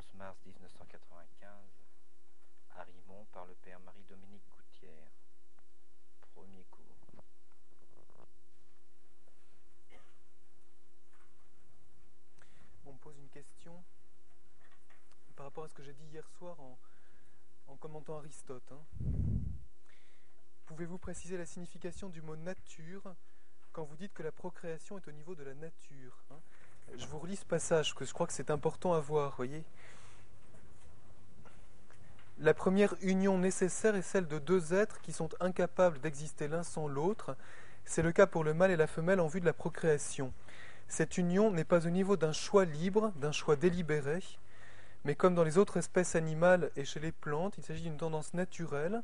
11 mars 1995, à Rimont, par le père Marie-Dominique Gouttière. Premier cours. On me pose une question par rapport à ce que j'ai dit hier soir en commentant Aristote. Pouvez-vous préciser la signification du mot nature quand vous dites que la procréation est au niveau de la nature? Je vous relis ce passage, parce que je crois que c'est important à voir, voyez. La première union nécessaire est celle de deux êtres qui sont incapables d'exister l'un sans l'autre. C'est le cas pour le mâle et la femelle en vue de la procréation. Cette union n'est pas au niveau d'un choix libre, d'un choix délibéré, mais comme dans les autres espèces animales et chez les plantes, il s'agit d'une tendance naturelle,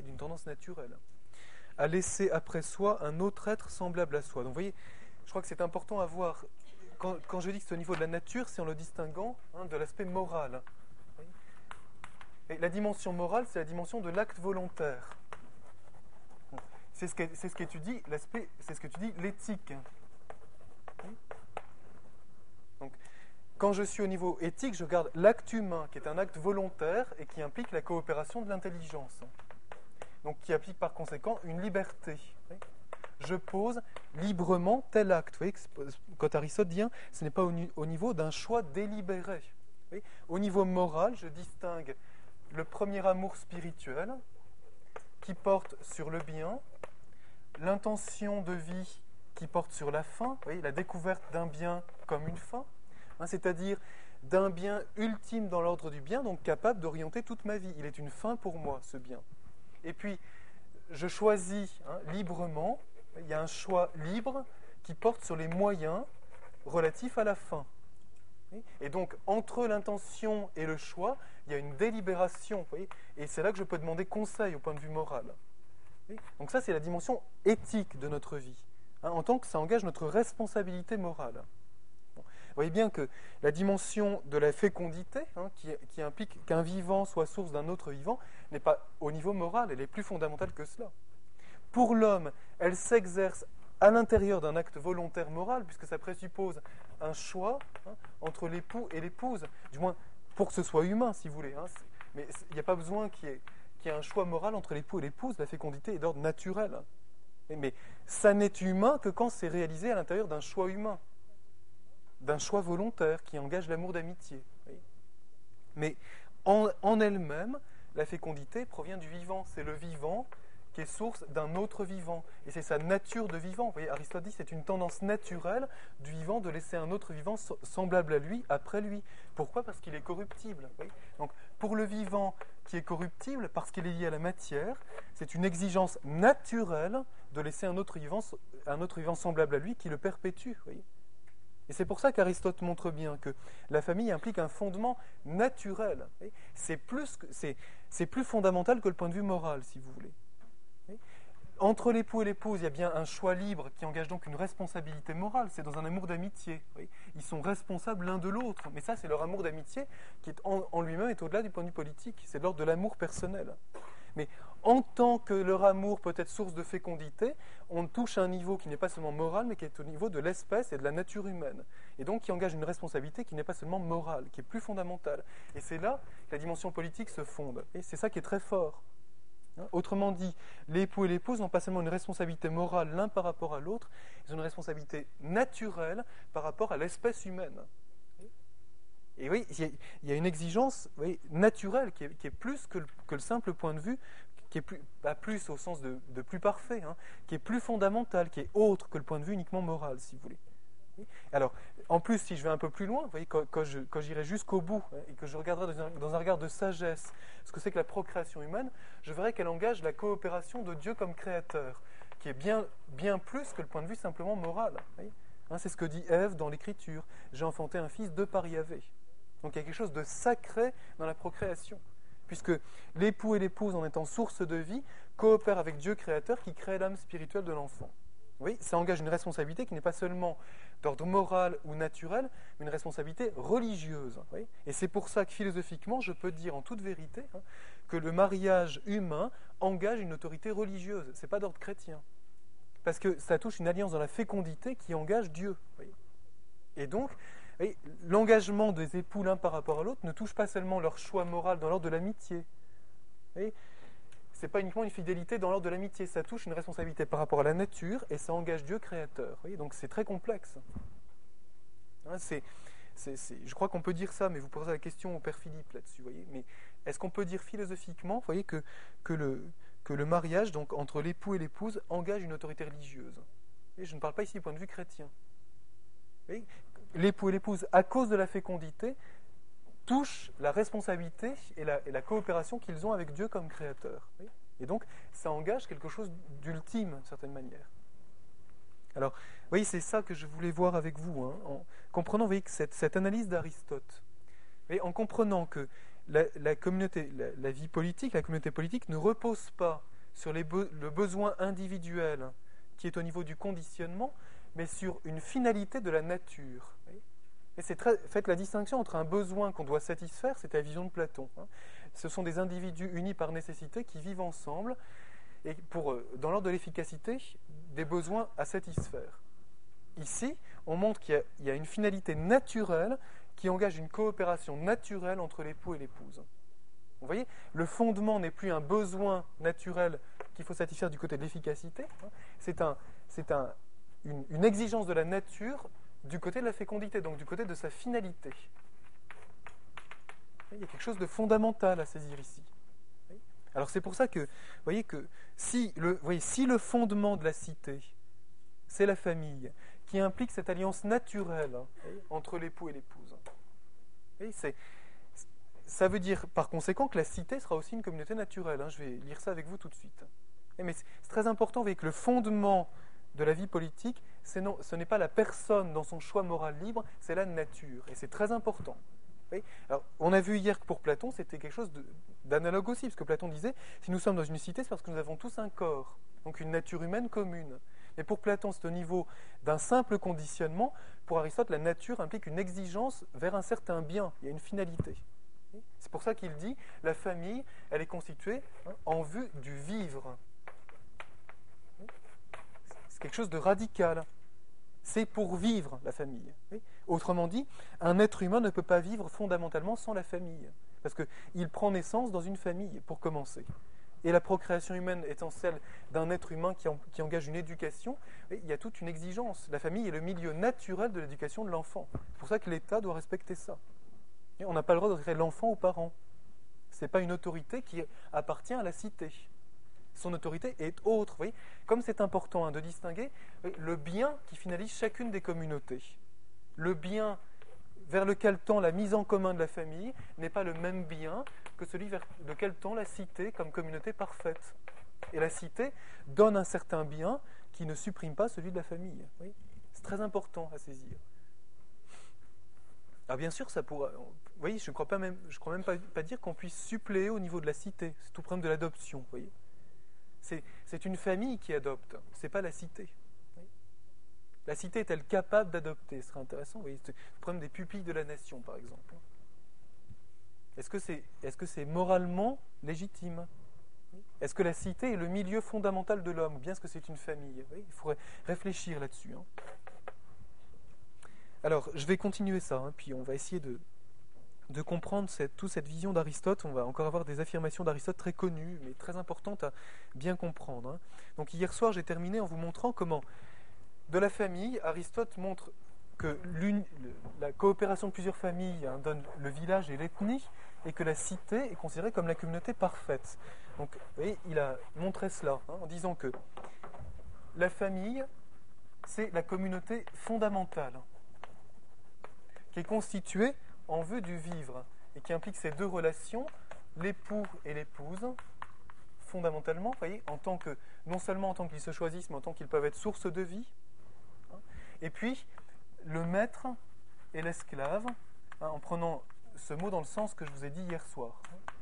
à laisser après soi un autre être semblable à soi. Donc vous voyez, je crois que c'est important à voir. Quand je dis que c'est au niveau de la nature, c'est en le distinguant de l'aspect moral. Et la dimension morale, c'est la dimension de l'acte volontaire. C'est ce qu'étudie l'aspect, c'est ce qu'étudie l'éthique. Donc, quand je suis au niveau éthique, je regarde l'acte humain, qui est un acte volontaire et qui implique la coopération de l'intelligence. Donc, qui implique par conséquent une liberté. Je pose librement tel acte. Vous voyez, quand Aristote dit, ce n'est pas au niveau d'un choix délibéré. Au niveau moral, je distingue le premier amour spirituel qui porte sur le bien, l'intention de vie qui porte sur la fin, la découverte d'un bien comme une fin, c'est-à-dire d'un bien ultime dans l'ordre du bien, donc capable d'orienter toute ma vie. Il est une fin pour moi, ce bien. Et puis, je choisis librement, il y a un choix libre qui porte sur les moyens relatifs à la fin. Et donc, entre l'intention et le choix, il y a une délibération. Et c'est là que je peux demander conseil au point de vue moral. Donc ça, c'est la dimension éthique de notre vie, en tant que ça engage notre responsabilité morale. Vous voyez bien que la dimension de la fécondité, qui implique qu'un vivant soit source d'un autre vivant, n'est pas au niveau moral, elle est plus fondamentale que cela. Pour l'homme, elle s'exerce à l'intérieur d'un acte volontaire moral, puisque ça présuppose un choix entre l'époux et l'épouse, du moins pour que ce soit humain, si vous voulez. Mais il n'y a pas besoin qu'il y ait un choix moral entre l'époux et l'épouse, la fécondité est d'ordre naturel. Mais ça n'est humain que quand c'est réalisé à l'intérieur d'un choix humain, d'un choix volontaire qui engage l'amour d'amitié. Mais en elle-même, la fécondité provient du vivant. C'est le vivant qui est source d'un autre vivant. Et c'est sa nature de vivant. Vous voyez, Aristote dit que c'est une tendance naturelle du vivant de laisser un autre vivant semblable à lui après lui. Pourquoi ? Parce qu'il est corruptible. Donc, pour le vivant qui est corruptible, parce qu'il est lié à la matière, c'est une exigence naturelle de laisser un autre vivant semblable à lui qui le perpétue. Et c'est pour ça qu'Aristote montre bien que la famille implique un fondement naturel. C'est plus fondamental que le point de vue moral, si vous voulez. Entre l'époux et l'épouse, il y a bien un choix libre qui engage donc une responsabilité morale. C'est dans un amour d'amitié. Ils sont responsables l'un de l'autre. Mais ça, c'est leur amour d'amitié qui est en lui-même est au-delà du point de vue politique. C'est de l'ordre de l'amour personnel. Mais en tant que leur amour peut être source de fécondité, on touche à un niveau qui n'est pas seulement moral, mais qui est au niveau de l'espèce et de la nature humaine. Et donc qui engage une responsabilité qui n'est pas seulement morale, qui est plus fondamentale. Et c'est là que la dimension politique se fonde. Et c'est ça qui est très fort. Autrement dit, l'époux et l'épouse n'ont pas seulement une responsabilité morale l'un par rapport à l'autre, ils ont une responsabilité naturelle par rapport à l'espèce humaine. Et oui, il y a une exigence naturelle qui est plus que le simple point de vue, qui est pas plus au sens de plus parfait, qui est plus fondamental, qui est autre que le point de vue uniquement moral, si vous voulez. Alors, en plus, si je vais un peu plus loin, vous voyez, quand j'irai jusqu'au bout et que je regarderai dans un regard de sagesse ce que c'est que la procréation humaine, je verrai qu'elle engage la coopération de Dieu comme créateur, qui est bien plus que le point de vue simplement moral. C'est ce que dit Ève dans l'Écriture. J'ai enfanté un fils de par Yahvé. Donc il y a quelque chose de sacré dans la procréation, puisque l'époux et l'épouse, en étant source de vie, coopèrent avec Dieu créateur qui crée l'âme spirituelle de l'enfant. Oui, ça engage une responsabilité qui n'est pas seulement d'ordre moral ou naturel, mais une responsabilité religieuse. Oui. Et c'est pour ça que philosophiquement, je peux dire en toute vérité que le mariage humain engage une autorité religieuse. Ce n'est pas d'ordre chrétien. Parce que ça touche une alliance dans la fécondité qui engage Dieu. Oui. Et donc, voyez, l'engagement des époux l'un par rapport à l'autre ne touche pas seulement leur choix moral dans l'ordre de l'amitié. Ce n'est pas uniquement une fidélité dans l'ordre de l'amitié, ça touche une responsabilité par rapport à la nature et ça engage Dieu créateur. Donc c'est très complexe. Je crois qu'on peut dire ça, mais vous poserez la question au Père Philippe là-dessus. Voyez. Mais est-ce qu'on peut dire philosophiquement, voyez, que le mariage, donc entre l'époux et l'épouse, engage une autorité religieuse? Et je ne parle pas ici du point de vue chrétien. Voyez, l'époux et l'épouse, à cause de la fécondité, touchent la responsabilité et la coopération qu'ils ont avec Dieu comme créateur. Voyez. Et donc, ça engage quelque chose d'ultime, d'une certaine manière. Alors, vous voyez, c'est ça que je voulais voir avec vous, en comprenant, vous voyez, que cette analyse d'Aristote, en comprenant que la communauté, la vie politique, la communauté politique ne repose pas sur le besoin individuel qui est au niveau du conditionnement, mais sur une finalité de la nature. Et faites la distinction entre un besoin qu'on doit satisfaire, c'est la vision de Platon. Ce sont des individus unis par nécessité qui vivent ensemble, et dans l'ordre de l'efficacité, des besoins à satisfaire. Ici, on montre qu'il y a une finalité naturelle qui engage une coopération naturelle entre l'époux et l'épouse. Vous voyez, le fondement n'est plus un besoin naturel qu'il faut satisfaire du côté de l'efficacité, c'est une exigence de la nature du côté de la fécondité, donc du côté de sa finalité. Il y a quelque chose de fondamental à saisir ici. Alors c'est pour ça que, vous voyez, que si le fondement de la cité, c'est la famille, qui implique cette alliance naturelle entre l'époux et l'épouse, ça veut dire par conséquent que la cité sera aussi une communauté naturelle. Je vais lire ça avec vous tout de suite. Mais c'est très important, vous voyez, que le fondement de la vie politique, ce n'est pas la personne dans son choix moral libre, c'est la nature. Et c'est très important. Alors, on a vu hier que pour Platon, c'était quelque chose d'analogue aussi, parce que Platon disait, si nous sommes dans une cité, c'est parce que nous avons tous un corps, donc une nature humaine commune. Mais pour Platon, c'est au niveau d'un simple conditionnement. Pour Aristote, la nature implique une exigence vers un certain bien, il y a une finalité. C'est pour ça qu'il dit, la famille, elle est constituée en vue du vivre. C'est quelque chose de radical. C'est pour vivre, la famille. Autrement dit, un être humain ne peut pas vivre fondamentalement sans la famille. Parce qu'il prend naissance dans une famille, pour commencer. Et la procréation humaine étant celle d'un être humain qui engage une éducation, il y a toute une exigence. La famille est le milieu naturel de l'éducation de l'enfant. C'est pour ça que l'État doit respecter ça. Et on n'a pas le droit de créer l'enfant aux parents. Ce n'est pas une autorité qui appartient à la cité. Son autorité est autre. Vous voyez, comme c'est important de distinguer le bien qui finalise chacune des communautés. Le bien vers lequel tend la mise en commun de la famille n'est pas le même bien que celui vers lequel tend la cité comme communauté parfaite. Et la cité donne un certain bien qui ne supprime pas celui de la famille. Oui, c'est très important à saisir. Alors bien sûr, ça pourra. Vous voyez, je ne crois même pas dire qu'on puisse suppléer au niveau de la cité. C'est tout le problème de l'adoption. Vous voyez, c'est une famille qui adopte. C'est pas la cité. La cité est-elle capable d'adopter? Ce serait intéressant. Vous voyez, c'est le problème des pupilles de la nation, par exemple. Est-ce que c'est moralement légitime? Est-ce que la cité est le milieu fondamental de l'homme? Ou bien est-ce que c'est une famille? Il faudrait réfléchir là-dessus. Alors, je vais continuer ça, puis on va essayer de comprendre toute cette vision d'Aristote. On va encore avoir des affirmations d'Aristote très connues, mais très importantes à bien comprendre. Donc hier soir, j'ai terminé en vous montrant comment, de la famille, Aristote montre que la coopération de plusieurs familles donne le village et l'ethnie, et que la cité est considérée comme la communauté parfaite. Donc, vous voyez, il a montré cela en disant que la famille, c'est la communauté fondamentale, qui est constituée en vue du vivre, et qui implique ces deux relations, l'époux et l'épouse, fondamentalement, vous voyez, non seulement en tant qu'ils se choisissent, mais en tant qu'ils peuvent être source de vie. Et puis, le maître et l'esclave, en prenant ce mot dans le sens que je vous ai dit hier soir.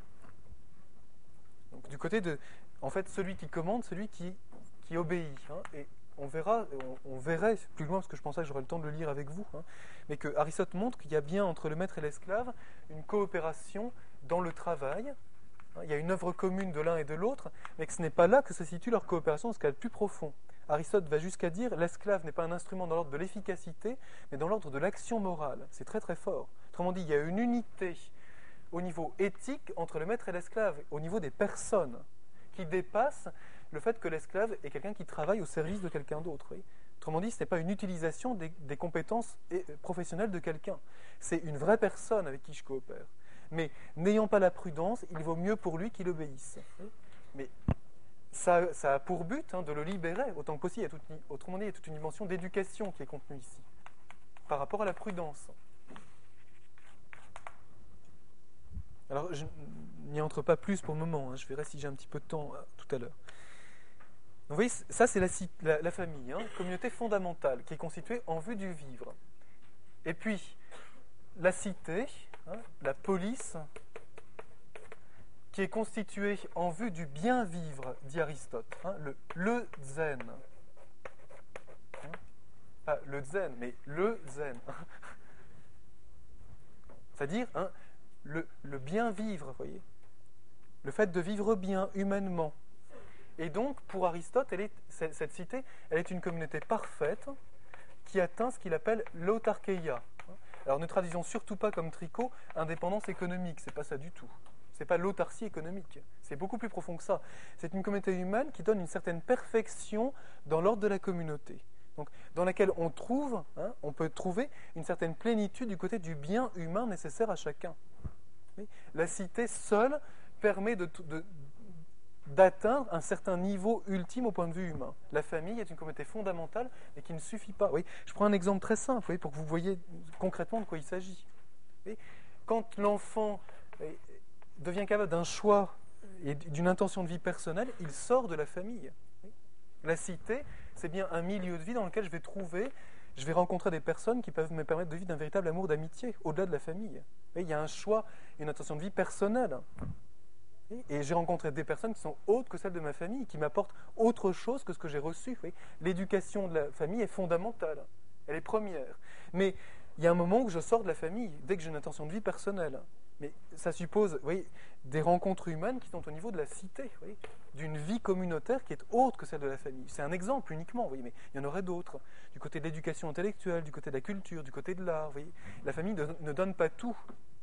Donc, du côté de, en fait, celui qui commande, celui qui obéit. Et on verrait plus loin, parce que je pensais que j'aurais le temps de le lire avec vous, mais que Aristote montre qu'il y a bien entre le maître et l'esclave une coopération dans le travail. Il y a une œuvre commune de l'un et de l'autre, mais que ce n'est pas là que se situe leur coopération, ce qu'il y a de plus profond. Aristote va jusqu'à dire l'esclave n'est pas un instrument dans l'ordre de l'efficacité, mais dans l'ordre de l'action morale. C'est très très fort. Autrement dit, il y a une unité au niveau éthique entre le maître et l'esclave, au niveau des personnes, qui dépasse le fait que l'esclave est quelqu'un qui travaille au service de quelqu'un d'autre. Oui. Autrement dit, ce n'est pas une utilisation des compétences professionnelles de quelqu'un. C'est une vraie personne avec qui je coopère. Mais n'ayant pas la prudence, il vaut mieux pour lui qu'il obéisse. Mais ça a pour but de le libérer autant que possible. Autrement dit, il y a toute une dimension d'éducation qui est contenue ici, par rapport à la prudence. Alors, je n'y entre pas plus pour le moment. Je verrai si j'ai un petit peu de temps tout à l'heure. Donc, vous voyez, ça, c'est la famille, communauté fondamentale, qui est constituée en vue du vivre. Et puis, la cité, la police, qui est constituée en vue du bien vivre, dit Aristote, le zen. Pas le zen, mais le zen. C'est-à-dire le bien vivre, vous voyez. Le fait de vivre bien, humainement. Et donc, pour Aristote, cette cité, elle est une communauté parfaite qui atteint ce qu'il appelle l'autarkeia. Alors, ne traduisons surtout pas comme Tricot indépendance économique, c'est pas ça du tout. C'est pas l'autarcie économique, c'est beaucoup plus profond que ça. C'est une communauté humaine qui donne une certaine perfection dans l'ordre de la communauté. Donc, dans laquelle on peut trouver une certaine plénitude du côté du bien humain nécessaire à chacun. Oui. La cité seule permet d'atteindre un certain niveau ultime au point de vue humain. La famille est une communauté fondamentale et qui ne suffit pas. Oui, je prends un exemple très simple, oui, pour que vous voyez concrètement de quoi il s'agit. Oui. Quand l'enfant devient capable d'un choix et d'une intention de vie personnelle, il sort de la famille. Oui. La cité, c'est bien un milieu de vie dans lequel je vais rencontrer des personnes qui peuvent me permettre de vivre d'un véritable amour d'amitié, au-delà de la famille. Oui, il y a un choix, une intention de vie personnelle. Et j'ai rencontré des personnes qui sont autres que celles de ma famille, qui m'apportent autre chose que ce que j'ai reçu. Oui. L'éducation de la famille est fondamentale, elle est première. Mais il y a un moment où je sors de la famille, dès que j'ai une intention de vie personnelle. Mais ça suppose des rencontres humaines qui sont au niveau de la cité, d'une vie communautaire qui est autre que celle de la famille. C'est un exemple uniquement, mais il y en aurait d'autres. Du côté de l'éducation intellectuelle, du côté de la culture, du côté de l'art. La famille ne donne pas tout.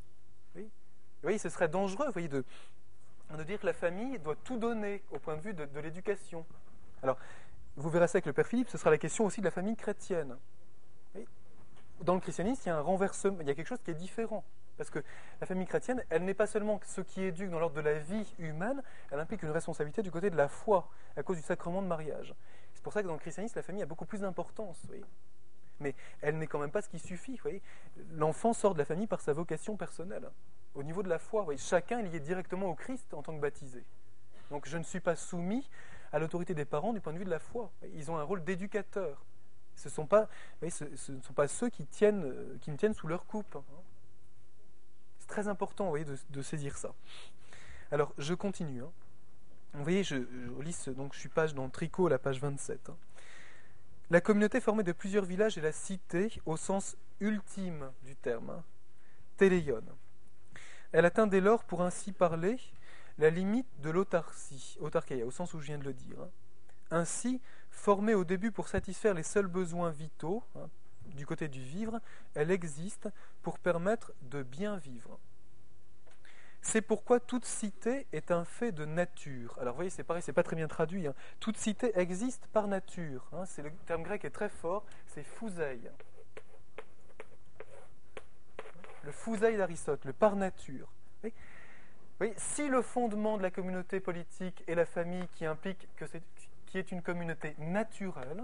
Ce serait dangereux de dire que la famille doit tout donner au point de vue de l'éducation. Alors, vous verrez ça avec le Père Philippe, ce sera la question aussi de la famille chrétienne. Dans le christianisme, il y a un renversement, il y a quelque chose qui est différent. Parce que la famille chrétienne, elle n'est pas seulement ce qui éduque dans l'ordre de la vie humaine, elle implique une responsabilité du côté de la foi, à cause du sacrement de mariage. C'est pour ça que dans le christianisme, la famille a beaucoup plus d'importance. Mais elle n'est quand même pas ce qui suffit. L'enfant sort de la famille par sa vocation personnelle. Au niveau de la foi, chacun est lié directement au Christ en tant que baptisé. Donc je ne suis pas soumis à l'autorité des parents du point de vue de la foi. Ils ont un rôle d'éducateur. Ce ne sont pas ceux qui me tiennent sous leur coupe. C'est très important de saisir ça. Alors je continue. Vous voyez, je lis donc je suis dans Tricot, la page 27. La communauté formée de plusieurs villages est la cité au sens ultime du terme, téléion. Elle atteint dès lors, pour ainsi parler, la limite de l'autarcie, autarkeia, au sens où je viens de le dire. Ainsi, formée au début pour satisfaire les seuls besoins vitaux, du côté du vivre, elle existe pour permettre de bien vivre. C'est pourquoi toute cité est un fait de nature. Alors vous voyez, c'est pareil, c'est pas très bien traduit. Toute cité existe par nature. C'est le terme grec est très fort, c'est phouseï. Le phouseï d'Aristote, le par nature. Oui, si le fondement de la communauté politique est la famille qui implique qui est une communauté naturelle,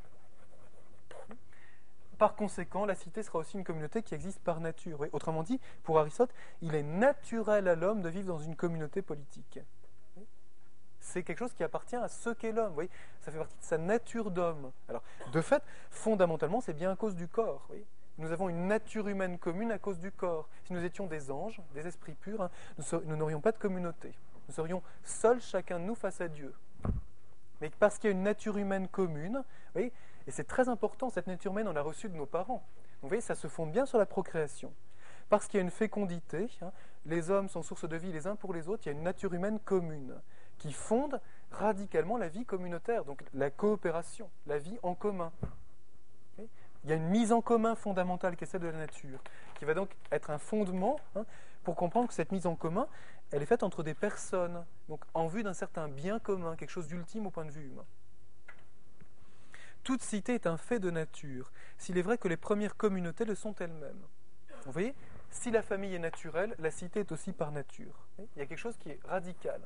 par conséquent, la cité sera aussi une communauté qui existe par nature. Oui, autrement dit, pour Aristote, il est naturel à l'homme de vivre dans une communauté politique. Oui. C'est quelque chose qui appartient à ce qu'est l'homme. Oui. Ça fait partie de sa nature d'homme. Alors, de fait, fondamentalement, c'est bien à cause du corps. Oui. Nous avons une nature humaine commune à cause du corps. Si nous étions des anges, des esprits purs, nous n'aurions pas de communauté. Nous serions seuls, chacun de nous, face à Dieu. Mais parce qu'il y a une nature humaine commune, oui, et c'est très important, cette nature humaine, on l'a reçue de nos parents. Donc, vous voyez, ça se fonde bien sur la procréation. Parce qu'il y a une fécondité, les hommes sont source de vie les uns pour les autres, il y a une nature humaine commune qui fonde radicalement la vie communautaire, donc la coopération, la vie en commun. Okay. Il y a une mise en commun fondamentale qui est celle de la nature, qui va donc être un fondement pour comprendre que cette mise en commun, elle est faite entre des personnes, donc en vue d'un certain bien commun, quelque chose d'ultime au point de vue humain. Toute cité est un fait de nature, s'il est vrai que les premières communautés le sont elles-mêmes. Vous voyez, si la famille est naturelle, la cité est aussi par nature. Il y a quelque chose qui est radical.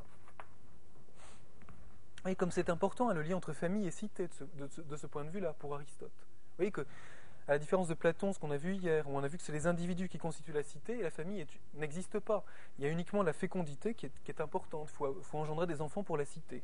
Et comme c'est important, le lien entre famille et cité de ce point de vue-là pour Aristote. Vous voyez que, à la différence de Platon, ce qu'on a vu hier, où on a vu que c'est les individus qui constituent la cité, et la famille n'existe pas. Il y a uniquement la fécondité qui est importante. Il faut engendrer des enfants pour la cité.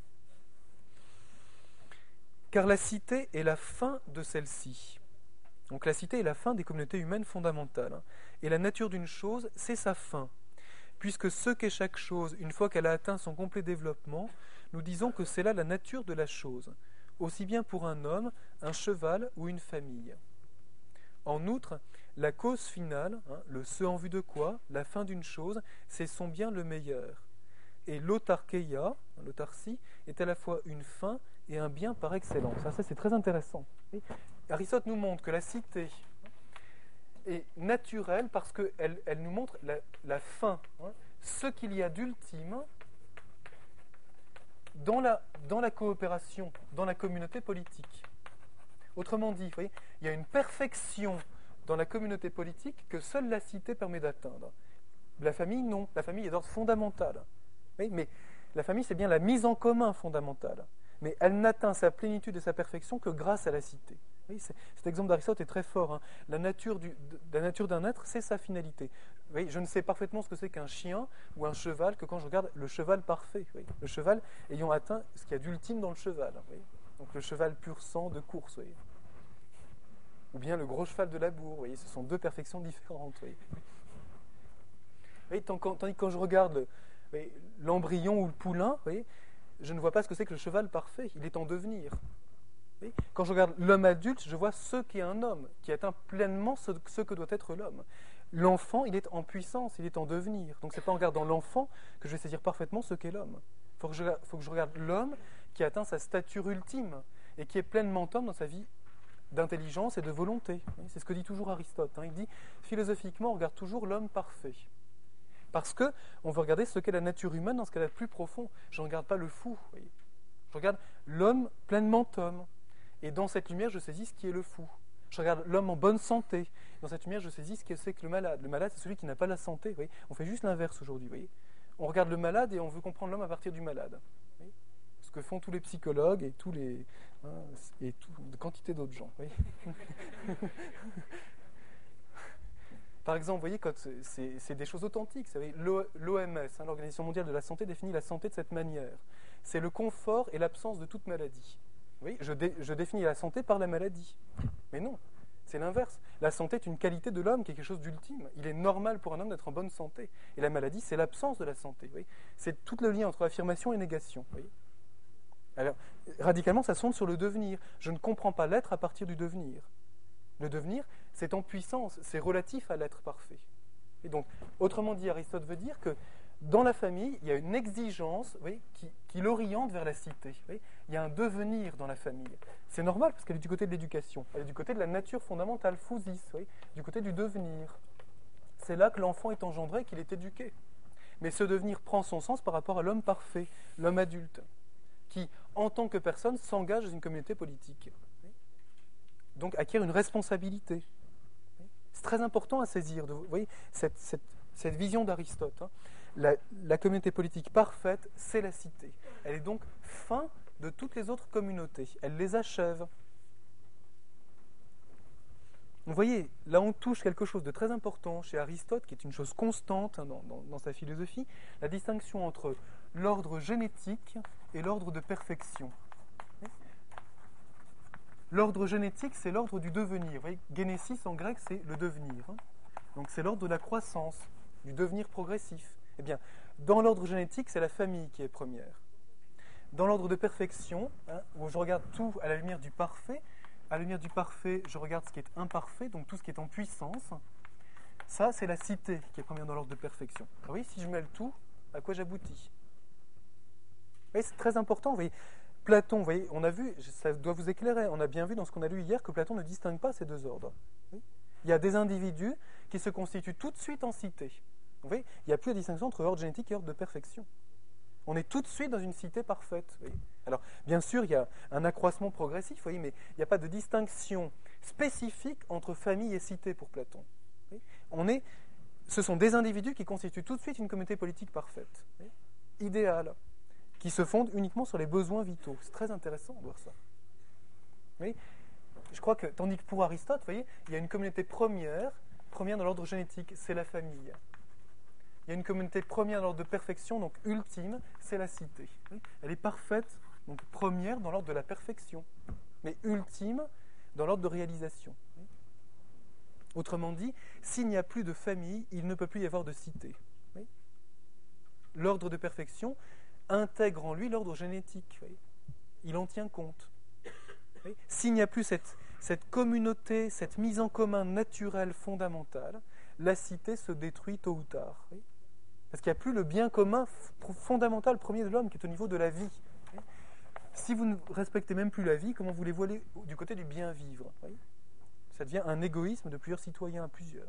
Car la cité est la fin de celle-ci. Donc la cité est la fin des communautés humaines fondamentales. Et la nature d'une chose, c'est sa fin. Puisque ce qu'est chaque chose, une fois qu'elle a atteint son complet développement, nous disons que c'est là la nature de la chose, aussi bien pour un homme, un cheval ou une famille. En outre, la cause finale, le ce en vue de quoi, la fin d'une chose, c'est son bien le meilleur. Et l'autarkeia, l'autarcie, est à la fois une fin et un bien par excellence. Ça c'est très intéressant. Aristote nous montre que la cité est naturelle parce qu'elle nous montre la fin, ce qu'il y a d'ultime dans la coopération, dans la communauté politique. Autrement dit, vous voyez, il y a une perfection dans la communauté politique que seule la cité permet d'atteindre. La famille, non. La famille est d'ordre fondamental. Oui, mais la famille, c'est bien la mise en commun fondamentale. Mais elle n'atteint sa plénitude et sa perfection que grâce à la cité. Oui, cet exemple d'Aristote est très fort. La nature d'un être, c'est sa finalité. Oui, je ne sais parfaitement ce que c'est qu'un chien ou un cheval que quand je regarde le cheval parfait. Oui, le cheval ayant atteint ce qu'il y a d'ultime dans le cheval. Oui. Donc le cheval pur sang de course. Oui. Ou bien le gros cheval de labour. Oui. Ce sont deux perfections différentes. Oui. Oui, tandis que quand je regarde l'embryon ou le poulain, oui, je ne vois pas ce que c'est que le cheval parfait. Il est en devenir. Oui. Quand je regarde l'homme adulte, je vois ce qu'est un homme, qui atteint pleinement ce que doit être l'homme. L'enfant, il est en puissance, il est en devenir. Donc ce n'est pas en regardant l'enfant que je vais saisir parfaitement ce qu'est l'homme. Il faut que je regarde l'homme qui atteint sa stature ultime et qui est pleinement homme dans sa vie d'intelligence et de volonté. C'est ce que dit toujours Aristote. Il dit, philosophiquement, on regarde toujours l'homme parfait. Parce qu'on veut regarder ce qu'est la nature humaine dans ce qu'elle a de plus profond. Je ne regarde pas le fou. Voyez. Je regarde l'homme pleinement homme. Et dans cette lumière, je saisis ce qui est le fou. Je regarde l'homme en bonne santé. Dans cette lumière, je saisis ce que c'est que le malade. Le malade, c'est celui qui n'a pas la santé. Vous voyez. On fait juste l'inverse aujourd'hui. Vous voyez. On regarde le malade et on veut comprendre l'homme à partir du malade. Vous voyez. Ce que font tous les psychologues et et de quantité d'autres gens. Vous voyez. Par exemple, vous voyez, quand c'est des choses authentiques. L'OMS, l'Organisation mondiale de la santé, définit la santé de cette manière. C'est le confort et l'absence de toute maladie. Oui, je définis la santé par la maladie. Mais non, c'est l'inverse. La santé est une qualité de l'homme qui est quelque chose d'ultime. Il est normal pour un homme d'être en bonne santé. Et la maladie, c'est l'absence de la santé. Oui. C'est tout le lien entre affirmation et négation. Oui. Alors, radicalement, ça sonde sur le devenir. Je ne comprends pas l'être à partir du devenir. Le devenir, c'est en puissance, c'est relatif à l'être parfait. Et donc, autrement dit, Aristote veut dire que dans la famille, il y a une exigence qui l'oriente vers la cité. Il y a un devenir dans la famille. C'est normal parce qu'elle est du côté de l'éducation. Elle est du côté de la nature fondamentale, physis, du côté du devenir. C'est là que l'enfant est engendré, qu'il est éduqué. Mais ce devenir prend son sens par rapport à l'homme parfait, l'homme adulte, qui, en tant que personne, s'engage dans une communauté politique. Donc acquiert une responsabilité. C'est très important à saisir. Vous voyez, cette vision d'Aristote. La communauté politique parfaite, c'est la cité. Elle est donc fin de toutes les autres communautés. Elle les achève. Vous voyez, là on touche quelque chose de très important chez Aristote, qui est une chose constante dans sa philosophie, la distinction entre l'ordre génétique et l'ordre de perfection. L'ordre génétique, c'est l'ordre du devenir. Vous voyez, génésis en grec, c'est le devenir. Donc c'est l'ordre de la croissance, du devenir progressif. Eh bien, dans l'ordre génétique, c'est la famille qui est première. Dans l'ordre de perfection, où je regarde tout à la lumière du parfait, à la lumière du parfait, je regarde ce qui est imparfait, donc tout ce qui est en puissance. Ça, c'est la cité qui est première dans l'ordre de perfection. Alors oui, si je mêle tout, à quoi j'aboutis ? voyez, c'est très important. Vous voyez, Platon, vous voyez, on a vu, ça doit vous éclairer, on a bien vu dans ce qu'on a lu hier que Platon ne distingue pas ces deux ordres. Oui. Il y a des individus qui se constituent tout de suite en cité. Vous voyez, il n'y a plus la distinction entre ordre génétique et ordre de perfection. On est tout de suite dans une cité parfaite. Vous voyez. Alors, bien sûr, il y a un accroissement progressif, vous voyez, mais il n'y a pas de distinction spécifique entre famille et cité pour Platon. Vous voyez. Ce sont des individus qui constituent tout de suite une communauté politique parfaite, vous voyez, idéale, qui se fonde uniquement sur les besoins vitaux. C'est très intéressant de voir ça. Vous voyez, je crois que, tandis que pour Aristote, vous voyez, il y a une communauté première dans l'ordre génétique, c'est la famille. Il y a une communauté première dans l'ordre de perfection, donc ultime, c'est la cité. Elle est parfaite, donc première dans l'ordre de la perfection, mais ultime dans l'ordre de réalisation. Autrement dit, s'il n'y a plus de famille, il ne peut plus y avoir de cité. L'ordre de perfection intègre en lui l'ordre génétique. Il en tient compte. S'il n'y a plus cette communauté, cette mise en commun naturelle fondamentale, la cité se détruit tôt ou tard. Parce qu'il n'y a plus le bien commun fondamental premier de l'homme qui est au niveau de la vie. Si vous ne respectez même plus la vie, comment voulez-vous aller du côté du bien vivre? Ça devient un égoïsme de plusieurs citoyens à plusieurs.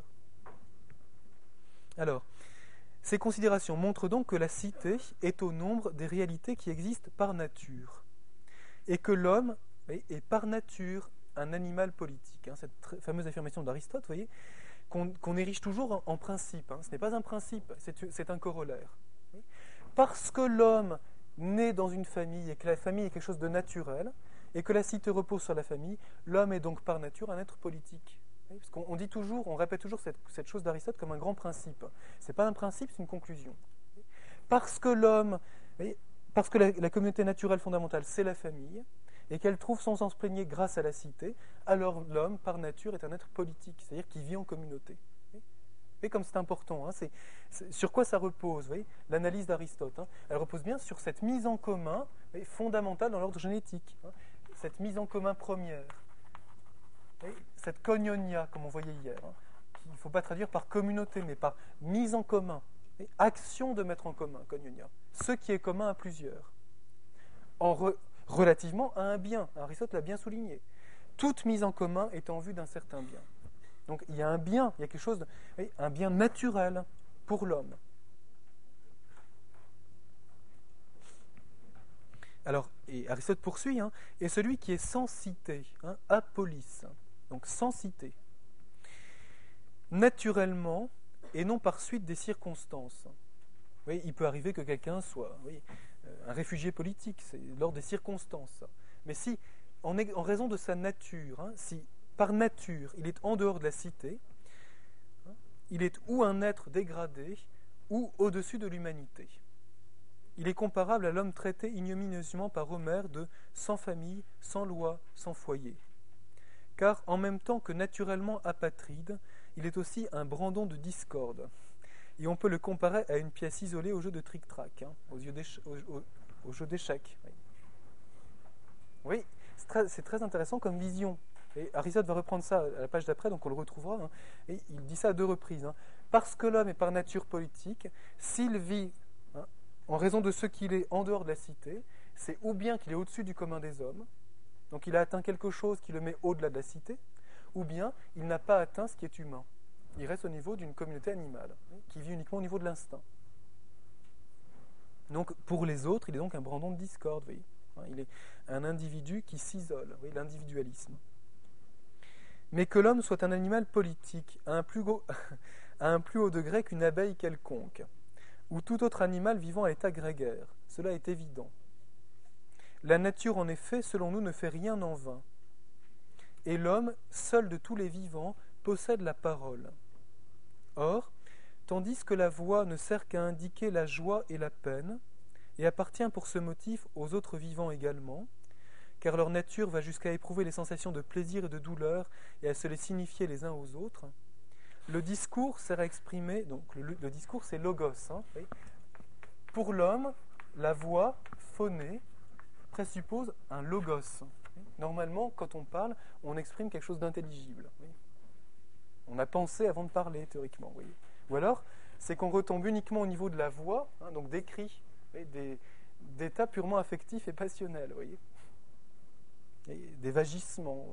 Alors, ces considérations montrent donc que la cité est au nombre des réalités qui existent par nature, et que l'homme est par nature un animal politique. Cette fameuse affirmation d'Aristote, vous voyez, qu'on érige toujours en principe. Ce n'est pas un principe, c'est un corollaire. Parce que l'homme naît dans une famille et que la famille est quelque chose de naturel, et que la cité repose sur la famille, l'homme est donc par nature un être politique. Parce qu'on dit toujours, on répète toujours cette chose d'Aristote comme un grand principe. Ce n'est pas un principe, c'est une conclusion. Parce que la communauté naturelle fondamentale, c'est la famille, et qu'elle trouve son sens premier grâce à la cité, alors l'homme, par nature, est un être politique, c'est-à-dire qui vit en communauté. Et comme c'est important, sur quoi ça repose, l'analyse d'Aristote, elle repose bien sur cette mise en commun fondamentale dans l'ordre génétique, cette mise en commun première, cette koinonia, comme on voyait hier, qu'il ne faut pas traduire par communauté, mais par mise en commun, action de mettre en commun, koinonia, ce qui est commun à plusieurs, relativement à un bien. Aristote l'a bien souligné. Toute mise en commun est en vue d'un certain bien. Donc il y a un bien, il y a quelque chose, un bien naturel pour l'homme. Alors, et Aristote poursuit, et celui qui est sans cité, apolis, donc sans cité, naturellement et non par suite des circonstances. Oui, il peut arriver que quelqu'un soit un réfugié politique, c'est l'ordre des circonstances. Mais si, en raison de sa nature, si par nature il est en dehors de la cité, il est ou un être dégradé ou au-dessus de l'humanité. Il est comparable à l'homme traité ignominieusement par Homère de « sans famille, sans loi, sans foyer ». Car en même temps que naturellement apatride, il est aussi un brandon de discorde. Et on peut le comparer à une pièce isolée au jeu de tric-trac, au jeu d'échecs. Oui, c'est très intéressant comme vision. Et Aristote va reprendre ça à la page d'après, donc on le retrouvera. Et il dit ça à 2 reprises. Parce que l'homme est par nature politique, s'il vit en raison de ce qu'il est en dehors de la cité, c'est ou bien qu'il est au-dessus du commun des hommes, donc il a atteint quelque chose qui le met au-delà de la cité, ou bien il n'a pas atteint ce qui est humain. Il reste au niveau d'une communauté animale, qui vit uniquement au niveau de l'instinct. Donc pour les autres, il est donc un brandon de discorde, vous voyez. Il est un individu qui s'isole, vous voyez, l'individualisme. Mais que l'homme soit un animal politique à un plus haut degré qu'une abeille quelconque, ou tout autre animal vivant à l'état grégaire, cela est évident. La nature, en effet, selon nous, ne fait rien en vain. Et l'homme, seul de tous les vivants, possède la parole. Or, tandis que la voix ne sert qu'à indiquer la joie et la peine, et appartient pour ce motif aux autres vivants également, car leur nature va jusqu'à éprouver les sensations de plaisir et de douleur et à se les signifier les uns aux autres, le discours sert à exprimer, donc le discours c'est logos. Pour l'homme, la voix phonée présuppose un logos. Normalement, quand on parle, on exprime quelque chose d'intelligible. On a pensé avant de parler, théoriquement. Ou alors, c'est qu'on retombe uniquement au niveau de la voix, donc d'écrit, d'états purement affectifs et passionnels, vous voyez. Et des vagissements.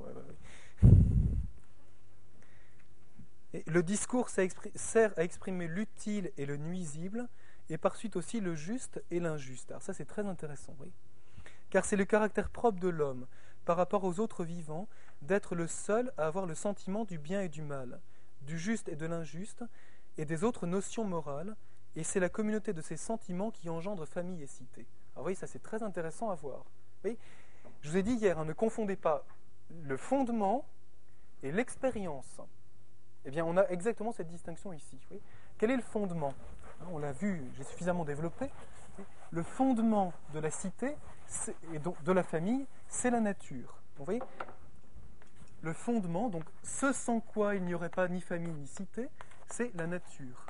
Et le discours sert à exprimer l'utile et le nuisible, et par suite aussi le juste et l'injuste. Alors ça, c'est très intéressant, oui. Car c'est le caractère propre de l'homme, par rapport aux autres vivants, d'être le seul à avoir le sentiment du bien et du mal, du juste et de l'injuste, et des autres notions morales, et c'est la communauté de ces sentiments qui engendre famille et cité. Alors oui, ça c'est très intéressant à voir. Oui, je vous ai dit hier, ne confondez pas le fondement et l'expérience. Eh bien, on a exactement cette distinction ici. Oui. Quel est le fondement ? On l'a vu, j'ai suffisamment développé. Le fondement de la cité et donc de la famille, c'est la nature. Vous voyez ? Le fondement, donc ce sans quoi il n'y aurait pas ni famille ni cité, c'est la nature.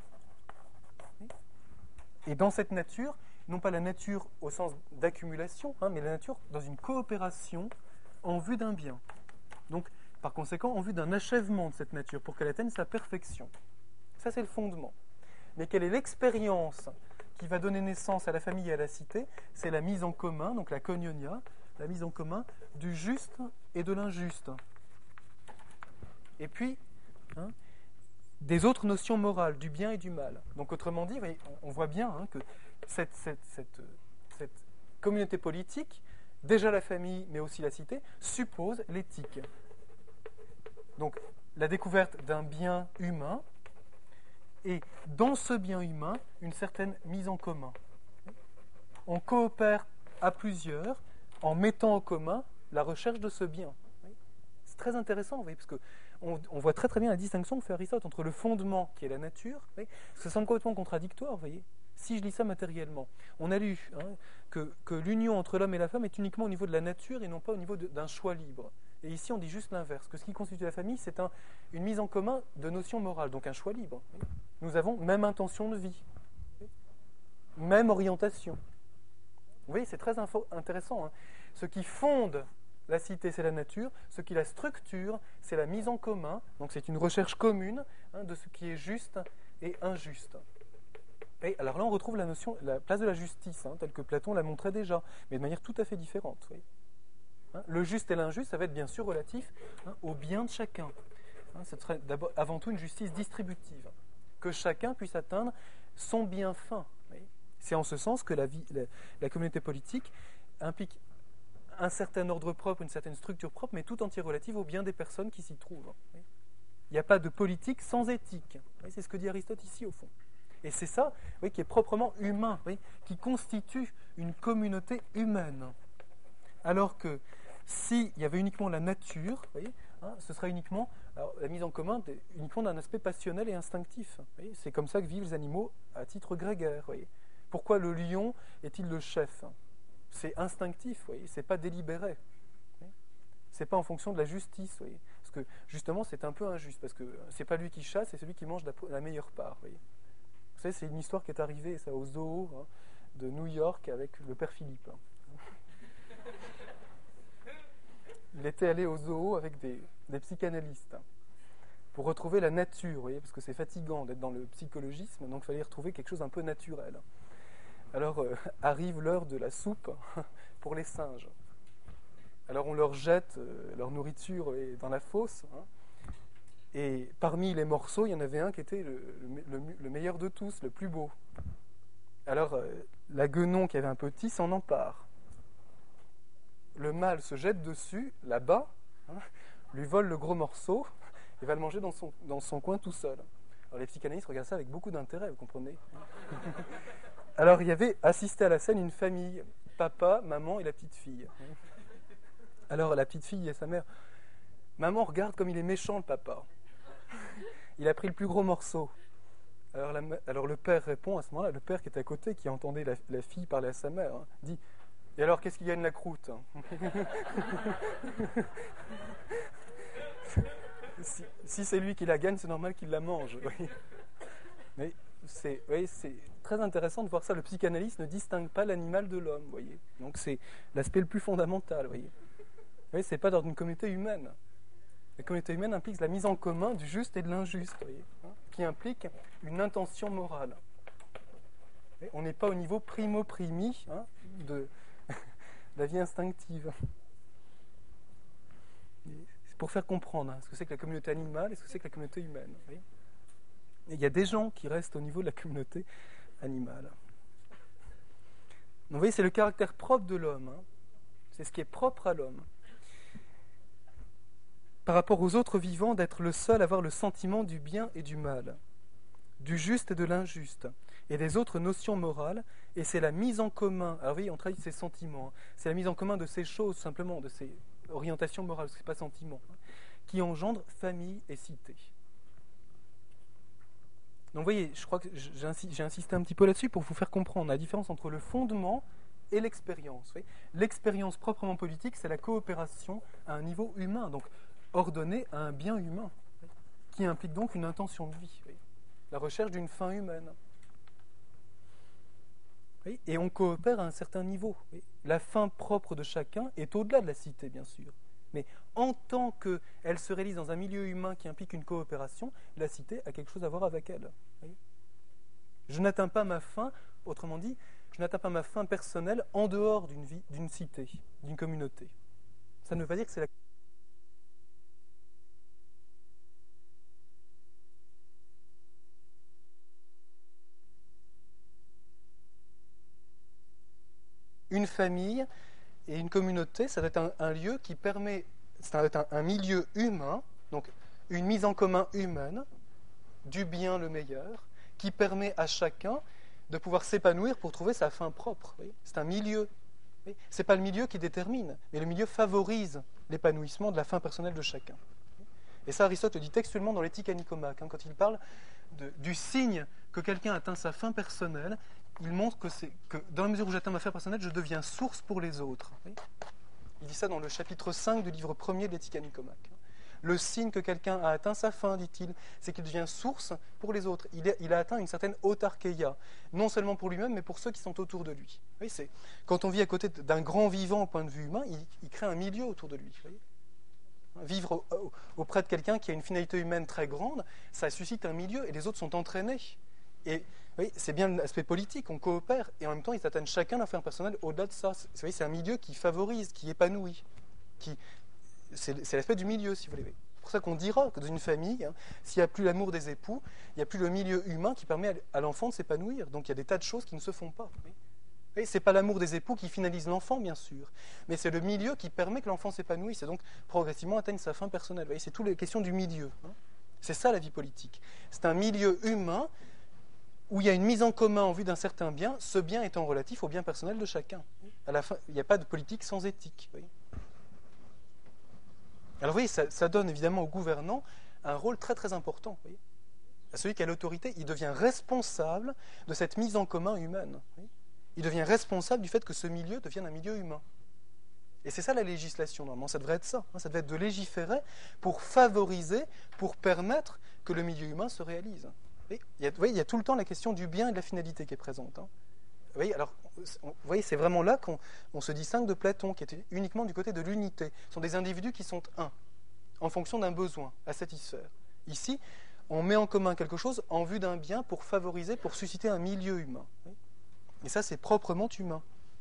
Et dans cette nature, non pas la nature au sens d'accumulation, mais la nature dans une coopération en vue d'un bien. Donc, par conséquent, en vue d'un achèvement de cette nature, pour qu'elle atteigne sa perfection. Ça, c'est le fondement. Mais quelle est l'expérience qui va donner naissance à la famille et à la cité ? C'est la mise en commun, donc la koinonia, la mise en commun du juste et de l'injuste. Et puis, des autres notions morales, du bien et du mal. Donc, autrement dit, on voit bien que cette communauté politique, déjà la famille, mais aussi la cité, suppose l'éthique. Donc, la découverte d'un bien humain, et dans ce bien humain, une certaine mise en commun. On coopère à plusieurs en mettant en commun la recherche de ce bien. C'est très intéressant, vous voyez, parce qu'on voit très très bien la distinction que fait Aristote entre le fondement, qui est la nature, parce que ça semble complètement contradictoire, vous voyez. Si je lis ça matériellement, on a lu que l'union entre l'homme et la femme est uniquement au niveau de la nature et non pas au niveau d'un choix libre. Et ici, on dit juste l'inverse, que ce qui constitue la famille, c'est une mise en commun de notions morales, donc un choix libre. Nous avons même intention de vie, même orientation. Vous voyez, c'est très intéressant. Ce qui fonde la cité, c'est la nature. Ce qui la structure, c'est la mise en commun. Donc c'est une recherche commune de ce qui est juste et injuste. Et alors là, on retrouve la place de la justice, telle que Platon la montrait déjà, mais de manière tout à fait différente. Oui. Le juste et l'injuste, ça va être bien sûr relatif au bien de chacun. Ce serait avant tout une justice distributive, que chacun puisse atteindre son bien fin. Oui. C'est en ce sens que la communauté politique implique un certain ordre propre, une certaine structure propre, mais tout entière relative au bien des personnes qui s'y trouvent. Oui. Il n'y a pas de politique sans éthique. Oui, c'est ce que dit Aristote ici, au fond. Et c'est ça qui est proprement humain, qui constitue une communauté humaine. Alors que s'il y avait uniquement la nature, ce serait uniquement la mise en commun uniquement d'un aspect passionnel et instinctif. C'est comme ça que vivent les animaux à titre grégaire. Pourquoi le lion est-il le chef ? C'est instinctif, c'est pas délibéré. C'est pas en fonction de la justice. Parce que justement, c'est un peu injuste, parce que c'est pas lui qui chasse, c'est celui qui mange la meilleure part. Vous savez, c'est une histoire qui est arrivée ça, au zoo de New York avec le père Philippe. Il était allé au zoo avec des psychanalystes pour retrouver la nature, vous voyez, parce que c'est fatigant d'être dans le psychologisme, donc il fallait retrouver quelque chose d'un peu naturel. Alors arrive l'heure de la soupe pour les singes. Alors on leur jette leur nourriture dans la fosse, et parmi les morceaux, il y en avait un qui était le meilleur de tous, le plus beau. Alors la guenon qui avait un petit s'en empare. Le mâle se jette dessus, là-bas, lui vole le gros morceau et va le manger dans son coin tout seul. Alors les psychanalystes regardent ça avec beaucoup d'intérêt, vous comprenez. Alors il y avait assisté à la scène une famille, papa, maman et la petite fille. Alors la petite fille et sa mère, maman regarde comme il est méchant le papa. Il a pris le plus gros morceau. Alors le père répond à ce moment-là, le père qui est à côté, qui entendait la fille parler à sa mère, dit: et alors, qu'est-ce qui gagne la croûte ? Si c'est lui qui la gagne, c'est normal qu'il la mange. Oui. Mais c'est très intéressant de voir ça. Le psychanalyste ne distingue pas l'animal de l'homme, voyez. Donc c'est l'aspect le plus fondamental, voyez. Oui, c'est pas dans une communauté humaine. La communauté humaine implique la mise en commun du juste et de l'injuste, voyez, qui implique une intention morale. On n'est pas au niveau primo-primi de la vie instinctive. C'est pour faire comprendre ce que c'est que la communauté animale et ce que c'est que la communauté humaine. Et il y a des gens qui restent au niveau de la communauté animale. Donc, vous voyez, c'est le caractère propre de l'homme. C'est ce qui est propre à l'homme. Par rapport aux autres vivants, d'être le seul à avoir le sentiment du bien et du mal, du juste et de l'injuste, et des autres notions morales, et c'est la mise en commun. Alors oui, on travaille ces sentiments. C'est la mise en commun de ces choses, simplement, de ces orientations morales, ce n'est pas sentiment, qui engendre famille et cité. Donc vous voyez, je crois que j'ai insisté un petit peu là-dessus pour vous faire comprendre la différence entre le fondement et l'expérience. L'expérience proprement politique, c'est la coopération à un niveau humain, donc ordonnée à un bien humain, qui implique donc une intention de vie, la recherche d'une fin humaine. Et on coopère à un certain niveau. La fin propre de chacun est au-delà de la cité, bien sûr. Mais en tant qu'elle se réalise dans un milieu humain qui implique une coopération, la cité a quelque chose à voir avec elle. Je n'atteins pas ma fin, autrement dit, je n'atteins pas ma fin personnelle en dehors d'une cité, d'une communauté. Ça ne veut pas dire que c'est la... Une famille et une communauté, ça doit être un lieu qui permet, ça doit être un milieu humain, donc une mise en commun humaine, du bien le meilleur, qui permet à chacun de pouvoir s'épanouir pour trouver sa fin propre. C'est un milieu. Ce n'est pas le milieu qui détermine, mais le milieu favorise l'épanouissement de la fin personnelle de chacun. Et ça, Aristote le dit textuellement dans l'Éthique à Nicomaque, quand il parle du signe que quelqu'un atteint sa fin personnelle. Il montre que dans la mesure où j'atteins ma fin personnelle, je deviens source pour les autres. Il dit ça dans le chapitre 5 du livre 1er de l'Éthique à Nicomaque. Le signe que quelqu'un a atteint sa fin, dit-il, c'est qu'il devient source pour les autres. Il a atteint une certaine autarkeia, non seulement pour lui-même, mais pour ceux qui sont autour de lui. Quand on vit à côté d'un grand vivant au point de vue humain, il crée un milieu autour de lui. Vivre auprès de quelqu'un qui a une finalité humaine très grande, ça suscite un milieu et les autres sont entraînés. Et oui, c'est bien l'aspect politique, on coopère, et en même temps, ils atteignent chacun la fin personnelle au-delà de ça. C'est un milieu qui favorise, qui épanouit. C'est l'aspect du milieu, si vous voulez. C'est pour ça qu'on dira que dans une famille, s'il n'y a plus l'amour des époux, il n'y a plus le milieu humain qui permet à l'enfant de s'épanouir. Donc il y a des tas de choses qui ne se font pas. Ce n'est pas l'amour des époux qui finalise l'enfant, bien sûr, mais c'est le milieu qui permet que l'enfant s'épanouisse et donc progressivement atteigne sa fin personnelle. C'est toutes les questions du milieu. C'est ça la vie politique. C'est un milieu humain où il y a une mise en commun en vue d'un certain bien, ce bien étant relatif au bien personnel de chacun. À la fin, il n'y a pas de politique sans éthique. Alors vous voyez, ça donne évidemment au gouvernant un rôle très très important. À celui qui a l'autorité, il devient responsable de cette mise en commun humaine. Il devient responsable du fait que ce milieu devienne un milieu humain. Et c'est ça la législation, normalement, ça devrait être ça. Ça devrait être de légiférer pour favoriser, pour permettre que le milieu humain se réalise. Vous voyez, il y a tout le temps la question du bien et de la finalité qui est présente. Vous voyez, alors, vous voyez, c'est vraiment là qu'on se distingue de Platon, qui était uniquement du côté de l'unité. Ce sont des individus qui sont un, en fonction d'un besoin à satisfaire. Ici, on met en commun quelque chose en vue d'un bien pour favoriser, pour susciter un milieu humain. Et ça, c'est proprement humain.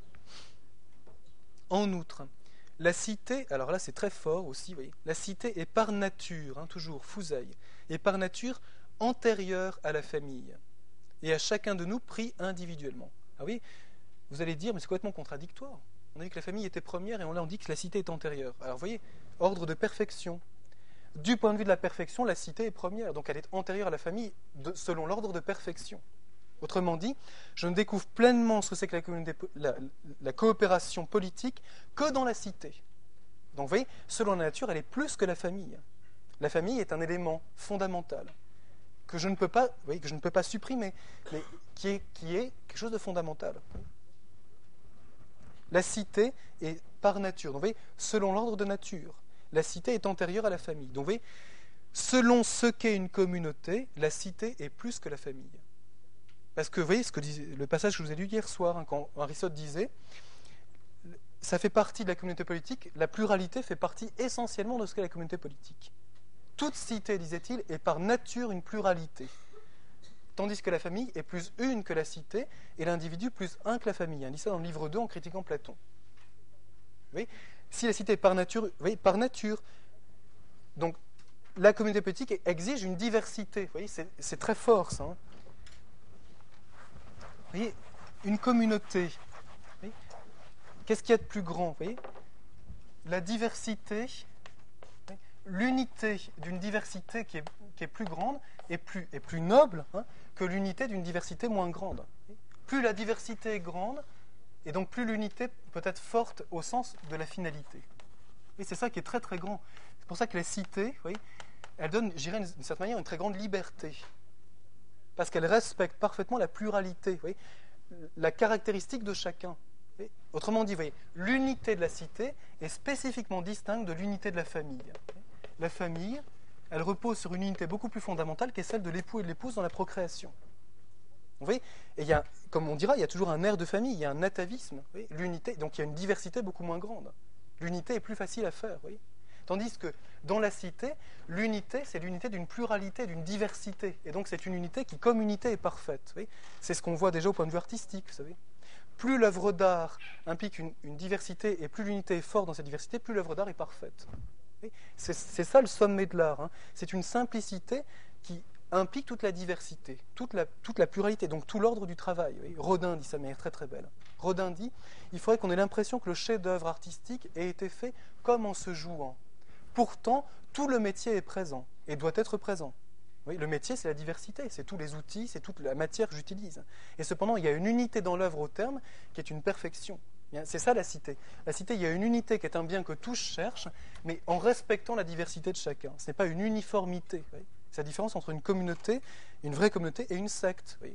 En outre, la cité, alors là c'est très fort aussi, vous voyez, la cité est par nature, toujours, Fouzeille, est par nature antérieure à la famille et à chacun de nous pris individuellement. Ah oui, vous allez dire, mais c'est complètement contradictoire. On a dit que la famille était première et on dit que la cité est antérieure. Alors vous voyez, ordre de perfection. Du point de vue de la perfection, la cité est première, donc elle est antérieure à la famille selon l'ordre de perfection. Autrement dit, je ne découvre pleinement ce que c'est que la coopération politique que dans la cité. Donc vous voyez, selon la nature, elle est plus que la famille. La famille est un élément fondamental que je ne peux pas supprimer, mais qui est quelque chose de fondamental. La cité est par nature. Donc vous voyez, selon l'ordre de nature, la cité est antérieure à la famille. Donc vous voyez, selon ce qu'est une communauté, la cité est plus que la famille. Parce que vous voyez ce que disait le passage que je vous ai lu hier soir, quand Aristote disait, ça fait partie de la communauté politique, la pluralité fait partie essentiellement de ce qu'est la communauté politique. Toute cité, disait-il, est par nature une pluralité. tandis que la famille est plus une que la cité, et l'individu plus un que la famille. Il dit ça dans le livre 2 en critiquant Platon. Vous voyez, si la cité est par nature, vous voyez, par nature, donc la communauté politique exige une diversité. Vous voyez, c'est très fort ça. Hein. Vous voyez, une communauté, vous voyez, qu'est-ce qu'il y a de plus grand? Vous voyez, la diversité, l'unité d'une diversité qui est plus grande et plus noble, hein, que l'unité d'une diversité moins grande. Plus la diversité est grande, et donc plus l'unité peut être forte au sens de la finalité. Et c'est ça qui est très très grand. C'est pour ça que la cité, vous voyez, elle donne, je dirais, d'une certaine manière, une très grande liberté. Parce qu'elle respecte parfaitement la pluralité, vous voyez, la caractéristique de chacun. Vous voyez. Autrement dit, vous voyez, l'unité de la cité est spécifiquement distincte de l'unité de la famille. La famille, elle repose sur une unité beaucoup plus fondamentale qui est celle de l'époux et de l'épouse dans la procréation. Vous voyez, et il y a, comme on dira, il y a toujours un air de famille, il y a un atavisme. Vous voyez, l'unité, donc il y a une diversité beaucoup moins grande. L'unité est plus facile à faire. Vous voyez. Tandis que dans la cité, l'unité, c'est l'unité d'une pluralité, d'une diversité. Et donc c'est une unité qui, comme unité, est parfaite. Vous voyez. C'est ce qu'on voit déjà au point de vue artistique. Vous savez. Plus l'œuvre d'art implique une diversité et plus l'unité est forte dans cette diversité, plus l'œuvre d'art est parfaite. C'est ça le sommet de l'art. Hein. C'est une simplicité qui implique toute la diversité, toute la pluralité, donc tout l'ordre du travail. Oui. Rodin dit ça de manière très très belle. Rodin dit, il faudrait qu'on ait l'impression que le chef-d'œuvre artistique ait été fait comme en se jouant. Pourtant, tout le métier est présent et doit être présent. Oui, le métier, c'est la diversité, c'est tous les outils, c'est toute la matière que j'utilise. Et cependant, il y a une unité dans l'œuvre au terme qui est une perfection. C'est ça la cité. La cité, il y a une unité qui est un bien que tous cherchent, mais en respectant la diversité de chacun. Ce n'est pas une uniformité. Oui. C'est la différence entre une communauté, une vraie communauté, et une secte. Oui.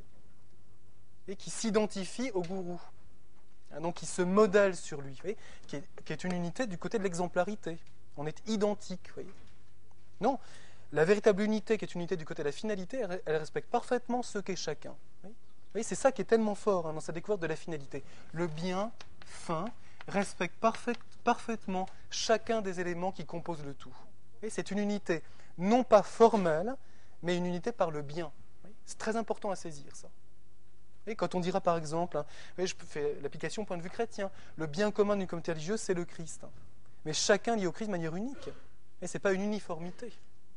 Et qui s'identifie au gourou. Donc qui se modèle sur lui, oui, qui est une unité du côté de l'exemplarité. On est identique. Oui. Non, la véritable unité qui est une unité du côté de la finalité, elle respecte parfaitement ce qu'est chacun. Oui. Oui, c'est ça qui est tellement fort dans sa découverte de la finalité. Le bien fin respecte parfaitement chacun des éléments qui composent le tout. Oui, c'est une unité non pas formelle, mais une unité par le bien. Oui. C'est très important à saisir ça. Et quand on dira par exemple, je fais l'application au point de vue chrétien, le bien commun d'une communauté religieuse, c'est le Christ. Mais chacun lié au Christ de manière unique. Et ce n'est pas une uniformité.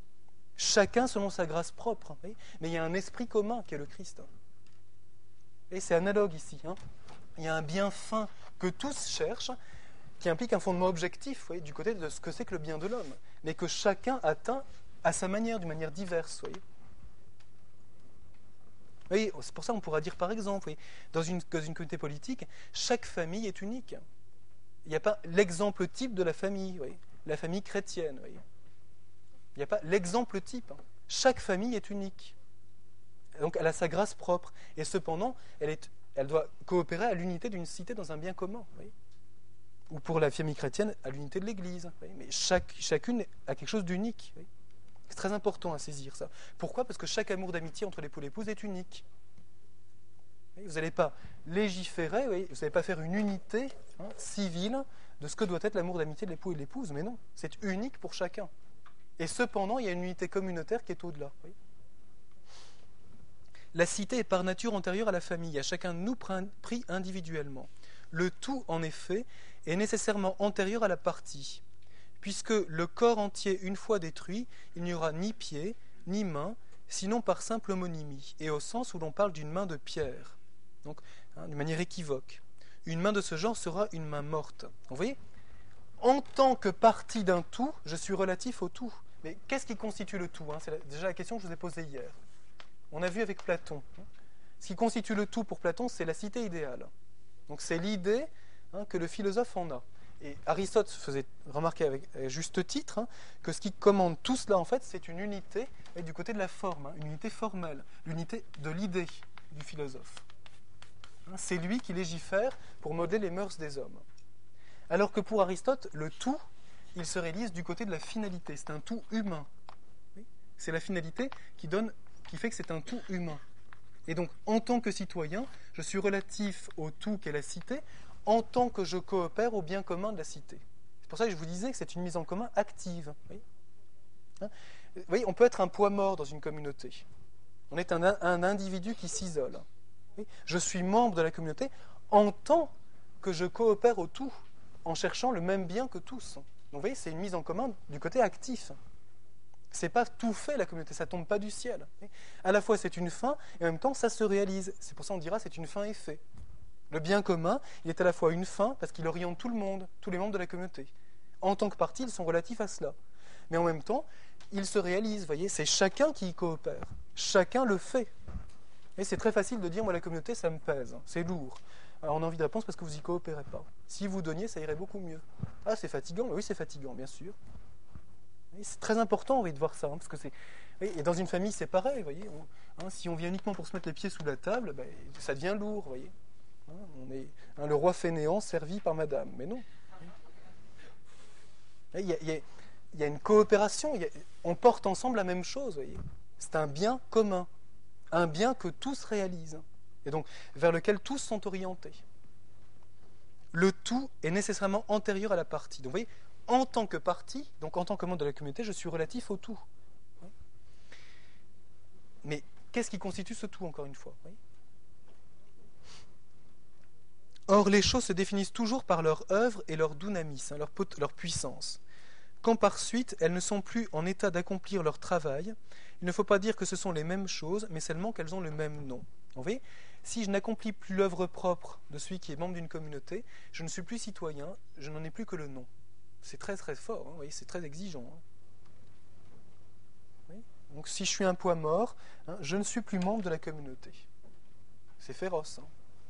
Chacun selon sa grâce propre. Mais il y a un esprit commun qui est le Christ. Et c'est analogue ici. Il y a un bien fin que tous cherchent, qui implique un fondement objectif du côté de ce que c'est que le bien de l'homme. Mais que chacun atteint à sa manière, d'une manière diverse. Oui, c'est pour ça qu'on pourra dire par exemple, dans une communauté politique, chaque famille est unique. Il n'y a pas l'exemple type de la famille, la famille chrétienne. Il n'y a pas l'exemple type. Chaque famille est unique. Donc elle a sa grâce propre. Et cependant, elle doit coopérer à l'unité d'une cité dans un bien commun. Ou pour la famille chrétienne, à l'unité de l'Église. Mais chacune a quelque chose d'unique. C'est très important à saisir ça. Pourquoi ? Parce que chaque amour d'amitié entre l'époux et l'épouse est unique. Vous n'allez pas légiférer, vous n'allez pas faire une unité civile de ce que doit être l'amour d'amitié de l'époux et de l'épouse, mais non, c'est unique pour chacun. Et cependant, il y a une unité communautaire qui est au-delà. La cité est par nature antérieure à la famille, à chacun de nous pris individuellement. Le tout, en effet, est nécessairement antérieur à la partie. Puisque le corps entier, une fois détruit, il n'y aura ni pied, ni main, sinon par simple homonymie, et au sens où l'on parle d'une main de pierre. Donc, d'une manière équivoque. Une main de ce genre sera une main morte. Vous voyez ? En tant que partie d'un tout, je suis relatif au tout. Mais qu'est-ce qui constitue le tout ? C'est déjà la question que je vous ai posée hier. On a vu avec Platon. Ce qui constitue le tout pour Platon, c'est la cité idéale. Donc c'est l'idée que le philosophe en a. Et Aristote faisait remarquer avec juste titre que ce qui commande tout cela, en fait, c'est une unité du côté de la forme, une unité formelle, l'unité de l'idée du philosophe. C'est lui qui légifère pour modeler les mœurs des hommes. Alors que pour Aristote, le tout, il se réalise du côté de la finalité. C'est un tout humain. C'est la finalité qui fait que c'est un tout humain. Et donc, en tant que citoyen, je suis relatif au tout qu'est la cité, en tant que je coopère au bien commun de la cité. C'est pour ça que je vous disais que c'est une mise en commun active. Vous voyez, on peut être un poids mort dans une communauté. On est un individu qui s'isole. Oui. Je suis membre de la communauté en tant que je coopère au tout, en cherchant le même bien que tous. Donc vous voyez, c'est une mise en commun du côté actif. C'est pas tout fait la communauté, ça tombe pas du ciel. À la fois c'est une fin et en même temps ça se réalise. C'est pour ça qu'on dira c'est une fin effet. Le bien commun, il est à la fois une fin parce qu'il oriente tout le monde, tous les membres de la communauté. En tant que partie, ils sont relatifs à cela. Mais en même temps, il se réalise, vous voyez, c'est chacun qui y coopère. Chacun le fait. Et c'est très facile de dire, moi la communauté ça me pèse, c'est lourd. Alors on a envie de répondre parce que vous n'y coopérez pas. Si vous donniez, ça irait beaucoup mieux. Ah, c'est fatigant, oui c'est fatigant, bien sûr. Et c'est très important oui, de voir ça, parce que c'est. Et dans une famille, c'est pareil, vous voyez. Si on vient uniquement pour se mettre les pieds sous la table, ben, ça devient lourd, vous voyez. On est le roi fainéant servi par madame, mais non. Il y a une coopération, on porte ensemble la même chose, vous voyez. C'est un bien commun, un bien que tous réalisent, et donc vers lequel tous sont orientés. Le tout est nécessairement antérieur à la partie. Donc vous voyez, en tant que partie, donc en tant que membre de la communauté, je suis relatif au tout. Mais qu'est-ce qui constitue ce tout, encore une fois? Or, les choses se définissent toujours par leur œuvre et leur dunamis, leur puissance. Quand par suite, elles ne sont plus en état d'accomplir leur travail, il ne faut pas dire que ce sont les mêmes choses, mais seulement qu'elles ont le même nom. Vous voyez, si je n'accomplis plus l'œuvre propre de celui qui est membre d'une communauté, je ne suis plus citoyen, je n'en ai plus que le nom. C'est très très fort, vous voyez, c'est très exigeant. Oui. Donc si je suis un poids mort, je ne suis plus membre de la communauté. C'est féroce.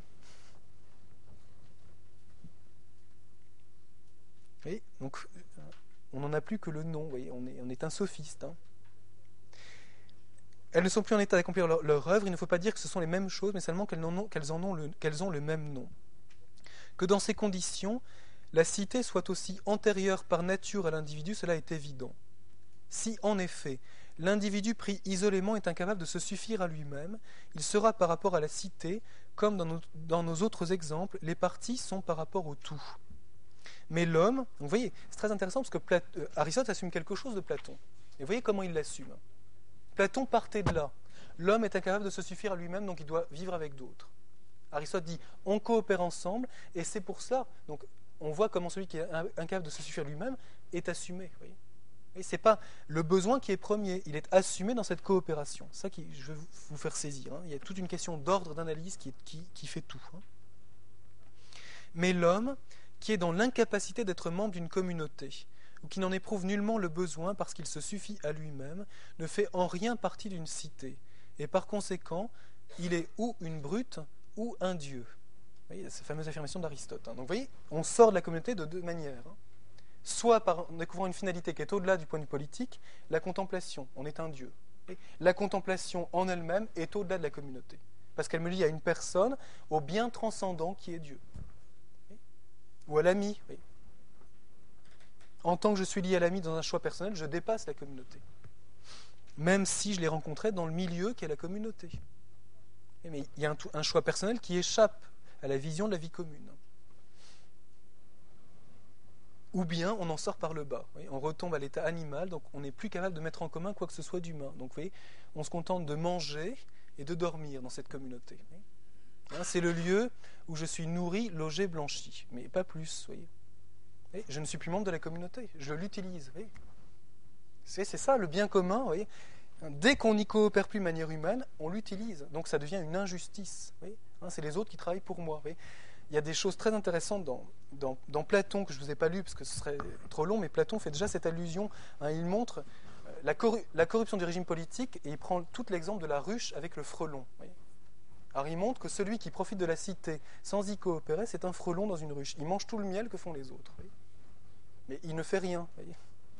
Oui, donc on n'en a plus que le nom, vous voyez, on est un sophiste. Elles ne sont plus en état d'accomplir leur œuvre, il ne faut pas dire que ce sont les mêmes choses, mais seulement qu'elles ont le même nom. Que dans ces conditions, la cité soit aussi antérieure par nature à l'individu, cela est évident. Si, en effet, l'individu pris isolément est incapable de se suffire à lui-même, il sera par rapport à la cité, comme dans nos autres exemples, les parties sont par rapport au tout. Mais l'homme, donc vous voyez, c'est très intéressant parce que Aristote assume quelque chose de Platon. Et vous voyez comment il l'assume. Platon partait de là. L'homme est incapable de se suffire à lui-même, donc il doit vivre avec d'autres. Aristote dit, on coopère ensemble, et c'est pour cela. Donc on voit comment celui qui est incapable de se suffire à lui-même est assumé. Vous voyez. Et ce n'est pas le besoin qui est premier, il est assumé dans cette coopération. C'est ça que je veux vous faire saisir. Il y a toute une question d'ordre, d'analyse qui fait tout. Mais l'homme, qui est dans l'incapacité d'être membre d'une communauté, ou qui n'en éprouve nullement le besoin parce qu'il se suffit à lui-même, ne fait en rien partie d'une cité, et par conséquent, il est ou une brute ou un dieu. Vous voyez, cette fameuse affirmation d'Aristote. Donc vous voyez, on sort de la communauté de deux manières. Soit en découvrant une finalité qui est au-delà du point de vue politique, la contemplation, on est un dieu. La contemplation en elle-même est au-delà de la communauté, parce qu'elle me lie à une personne, au bien transcendant qui est Dieu. Ou à l'ami. Oui. En tant que je suis lié à l'ami dans un choix personnel, je dépasse la communauté. Même si je l'ai rencontré dans le milieu qu'est la communauté. Mais il y a un choix personnel qui échappe à la vision de la vie commune. Ou bien on en sort par le bas. Oui, on retombe à l'état animal, donc on n'est plus capable de mettre en commun quoi que ce soit d'humain. Donc vous voyez, on se contente de manger et de dormir dans cette communauté. C'est le lieu où je suis nourri, logé, blanchi, mais pas plus, voyez. Et je ne suis plus membre de la communauté, je l'utilise. Voyez. C'est ça le bien commun, voyez. Dès qu'on n'y coopère plus de manière humaine, on l'utilise, donc ça devient une injustice. Voyez. C'est les autres qui travaillent pour moi. Voyez. Il y a des choses très intéressantes dans Platon que je ne vous ai pas lu parce que ce serait trop long, mais Platon fait déjà cette allusion. Il montre la corruption du régime politique et il prend tout l'exemple de la ruche avec le frelon. Voyez. Alors il montre que celui qui profite de la cité sans y coopérer, c'est un frelon dans une ruche. Il mange tout le miel que font les autres. Voyez. Mais il ne fait rien. Voyez.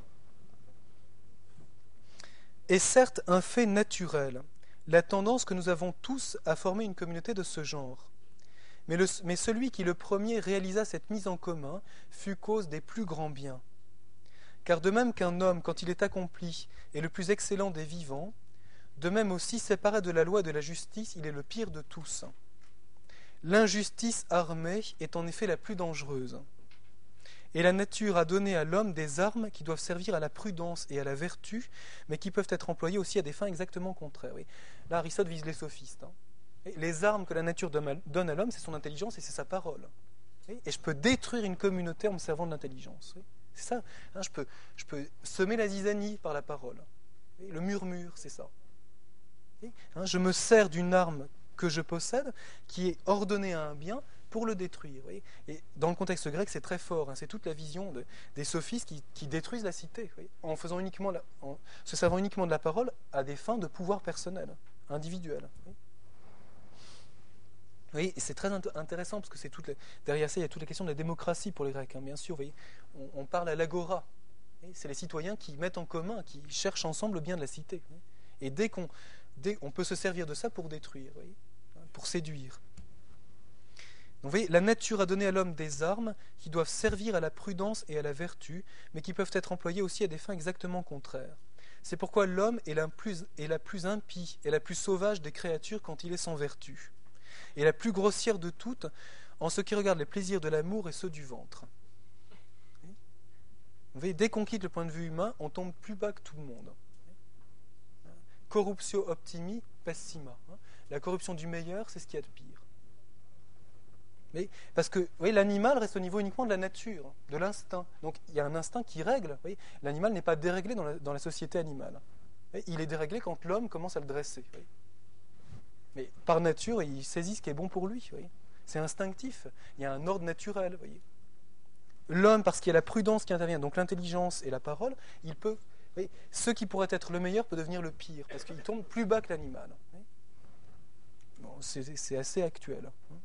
Est certes un fait naturel, la tendance que nous avons tous à former une communauté de ce genre. Mais celui qui le premier réalisa cette mise en commun fut cause des plus grands biens. Car de même qu'un homme, quand il est accompli, est le plus excellent des vivants, de même aussi, séparé de la loi et de la justice, il est le pire de tous. L'injustice armée est en effet la plus dangereuse. Et la nature a donné à l'homme des armes qui doivent servir à la prudence et à la vertu, mais qui peuvent être employées aussi à des fins exactement contraires. Oui. Là, Aristote vise les sophistes. Et les armes que la nature donne à l'homme, c'est son intelligence et c'est sa parole. Oui. Et je peux détruire une communauté en me servant de l'intelligence. Oui. C'est ça. Je peux semer la zizanie par la parole. Oui. Le murmure, c'est ça. Oui. Je me sers d'une arme que je possède, qui est ordonnée à un bien, pour le détruire. Oui. Et dans le contexte grec, c'est très fort. C'est toute la vision des sophistes qui détruisent la cité, oui, en se servant uniquement de la parole à des fins de pouvoir personnel, individuel. Oui. Oui, et c'est très intéressant parce que derrière ça, il y a toute la question de la démocratie pour les Grecs. Bien sûr, vous voyez, on parle à l'agora. Oui. C'est les citoyens qui mettent en commun, qui cherchent ensemble le bien de la cité. Oui. Et dès qu'on peut se servir de ça pour détruire, oui, pour séduire. Donc, vous voyez, la nature a donné à l'homme des armes qui doivent servir à la prudence et à la vertu, mais qui peuvent être employées aussi à des fins exactement contraires. C'est pourquoi l'homme est la plus impie et la plus sauvage des créatures quand il est sans vertu, et la plus grossière de toutes en ce qui regarde les plaisirs de l'amour et ceux du ventre. Vous voyez, dès qu'on quitte le point de vue humain, on tombe plus bas que tout le monde. Corruptio optimi pessima. La corruption du meilleur, c'est ce qu'il y a de pire. Mais, parce que l'animal reste au niveau uniquement de la nature, de l'instinct. Donc il y a un instinct qui règle. Oui. L'animal n'est pas déréglé dans la société animale. Oui. Il est déréglé quand l'homme commence à le dresser. Oui. Mais par nature, il saisit ce qui est bon pour lui. Oui. C'est instinctif. Il y a un ordre naturel. Oui. L'homme, parce qu'il y a la prudence qui intervient, donc l'intelligence et la parole, il peut. Oui, ce qui pourrait être le meilleur peut devenir le pire, parce qu'il tombe plus bas que l'animal. Oui. Bon, c'est assez actuel.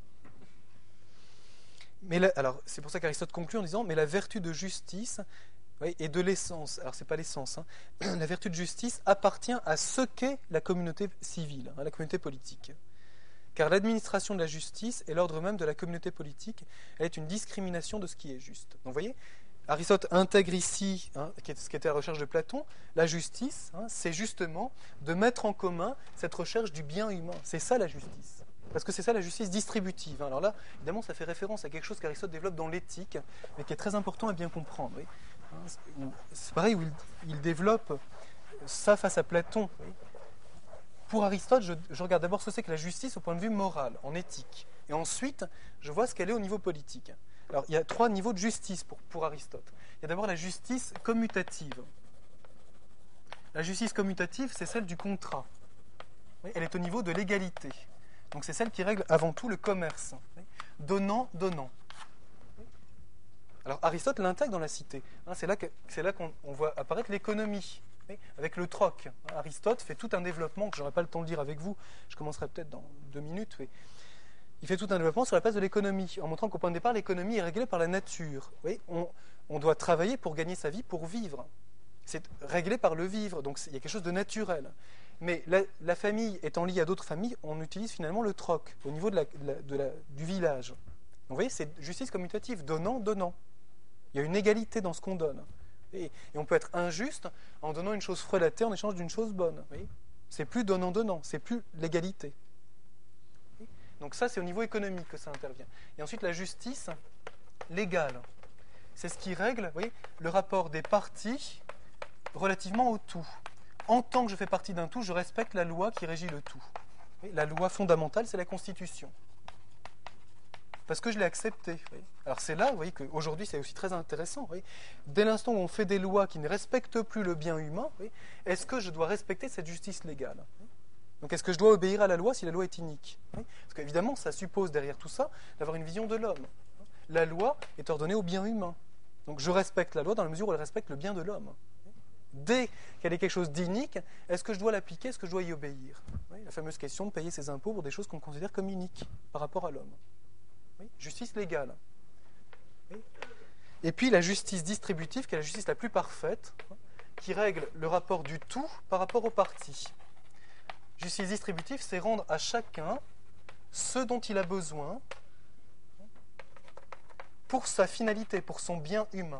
Mais alors, c'est pour ça qu'Aristote conclut en disant « Mais la vertu de justice et de l'essence, alors c'est pas l'essence, la vertu de justice appartient à ce qu'est la communauté civile, la communauté politique. Car l'administration de la justice est l'ordre même de la communauté politique, elle est une discrimination de ce qui est juste. » Donc vous voyez, Aristote intègre ici, ce qui était la recherche de Platon, la justice, c'est justement de mettre en commun cette recherche du bien humain. C'est ça la justice. Parce que c'est ça la justice distributive. Alors là, évidemment, ça fait référence à quelque chose qu'Aristote développe dans l'éthique, mais qui est très important à bien comprendre. Oui. C'est pareil où il développe ça face à Platon. Oui. Pour Aristote, je regarde d'abord ce que c'est que la justice au point de vue moral, en éthique. Et ensuite, je vois ce qu'elle est au niveau politique. Alors, il y a 3 niveaux de justice pour Aristote. Il y a d'abord la justice commutative. La justice commutative, c'est celle du contrat. Oui, elle est au niveau de l'égalité. Donc c'est celle qui règle avant tout le commerce. Donnant, donnant. Alors Aristote l'intègre dans la cité. C'est là qu'on voit apparaître l'économie, avec le troc. Aristote fait tout un développement, que je n'aurai pas le temps de dire avec vous, je commencerai peut-être dans 2 minutes. Il fait tout un développement sur la place de l'économie, en montrant qu'au point de départ, l'économie est réglée par la nature. On doit travailler pour gagner sa vie, pour vivre. C'est réglé par le vivre, donc il y a quelque chose de naturel. Mais la famille étant liée à d'autres familles, on utilise finalement le troc au niveau du village. Donc, vous voyez, c'est justice commutative, donnant, donnant. Il y a une égalité dans ce qu'on donne. Et on peut être injuste en donnant une chose frelatée en échange d'une chose bonne. C'est plus donnant, donnant, c'est plus l'égalité. Donc ça, c'est au niveau économique que ça intervient. Et ensuite, la justice légale. C'est ce qui règle, le rapport des parties relativement au tout. En tant que je fais partie d'un tout, je respecte la loi qui régit le tout. La loi fondamentale, c'est la Constitution. Parce que je l'ai acceptée. Alors c'est là, vous voyez, qu'aujourd'hui, c'est aussi très intéressant. Dès l'instant où on fait des lois qui ne respectent plus le bien humain, est-ce que je dois respecter cette justice légale ? Donc est-ce que je dois obéir à la loi si la loi est inique ? Parce qu'évidemment, ça suppose derrière tout ça d'avoir une vision de l'homme. La loi est ordonnée au bien humain. Donc je respecte la loi dans la mesure où elle respecte le bien de l'homme. Dès qu'elle est quelque chose d'inique, est-ce que je dois l'appliquer, est-ce que je dois y obéir ? La fameuse question de payer ses impôts pour des choses qu'on considère comme iniques par rapport à l'homme. Justice légale. Et puis la justice distributive, qui est la justice la plus parfaite, qui règle le rapport du tout par rapport aux parties. Justice distributive, c'est rendre à chacun ce dont il a besoin pour sa finalité, pour son bien humain.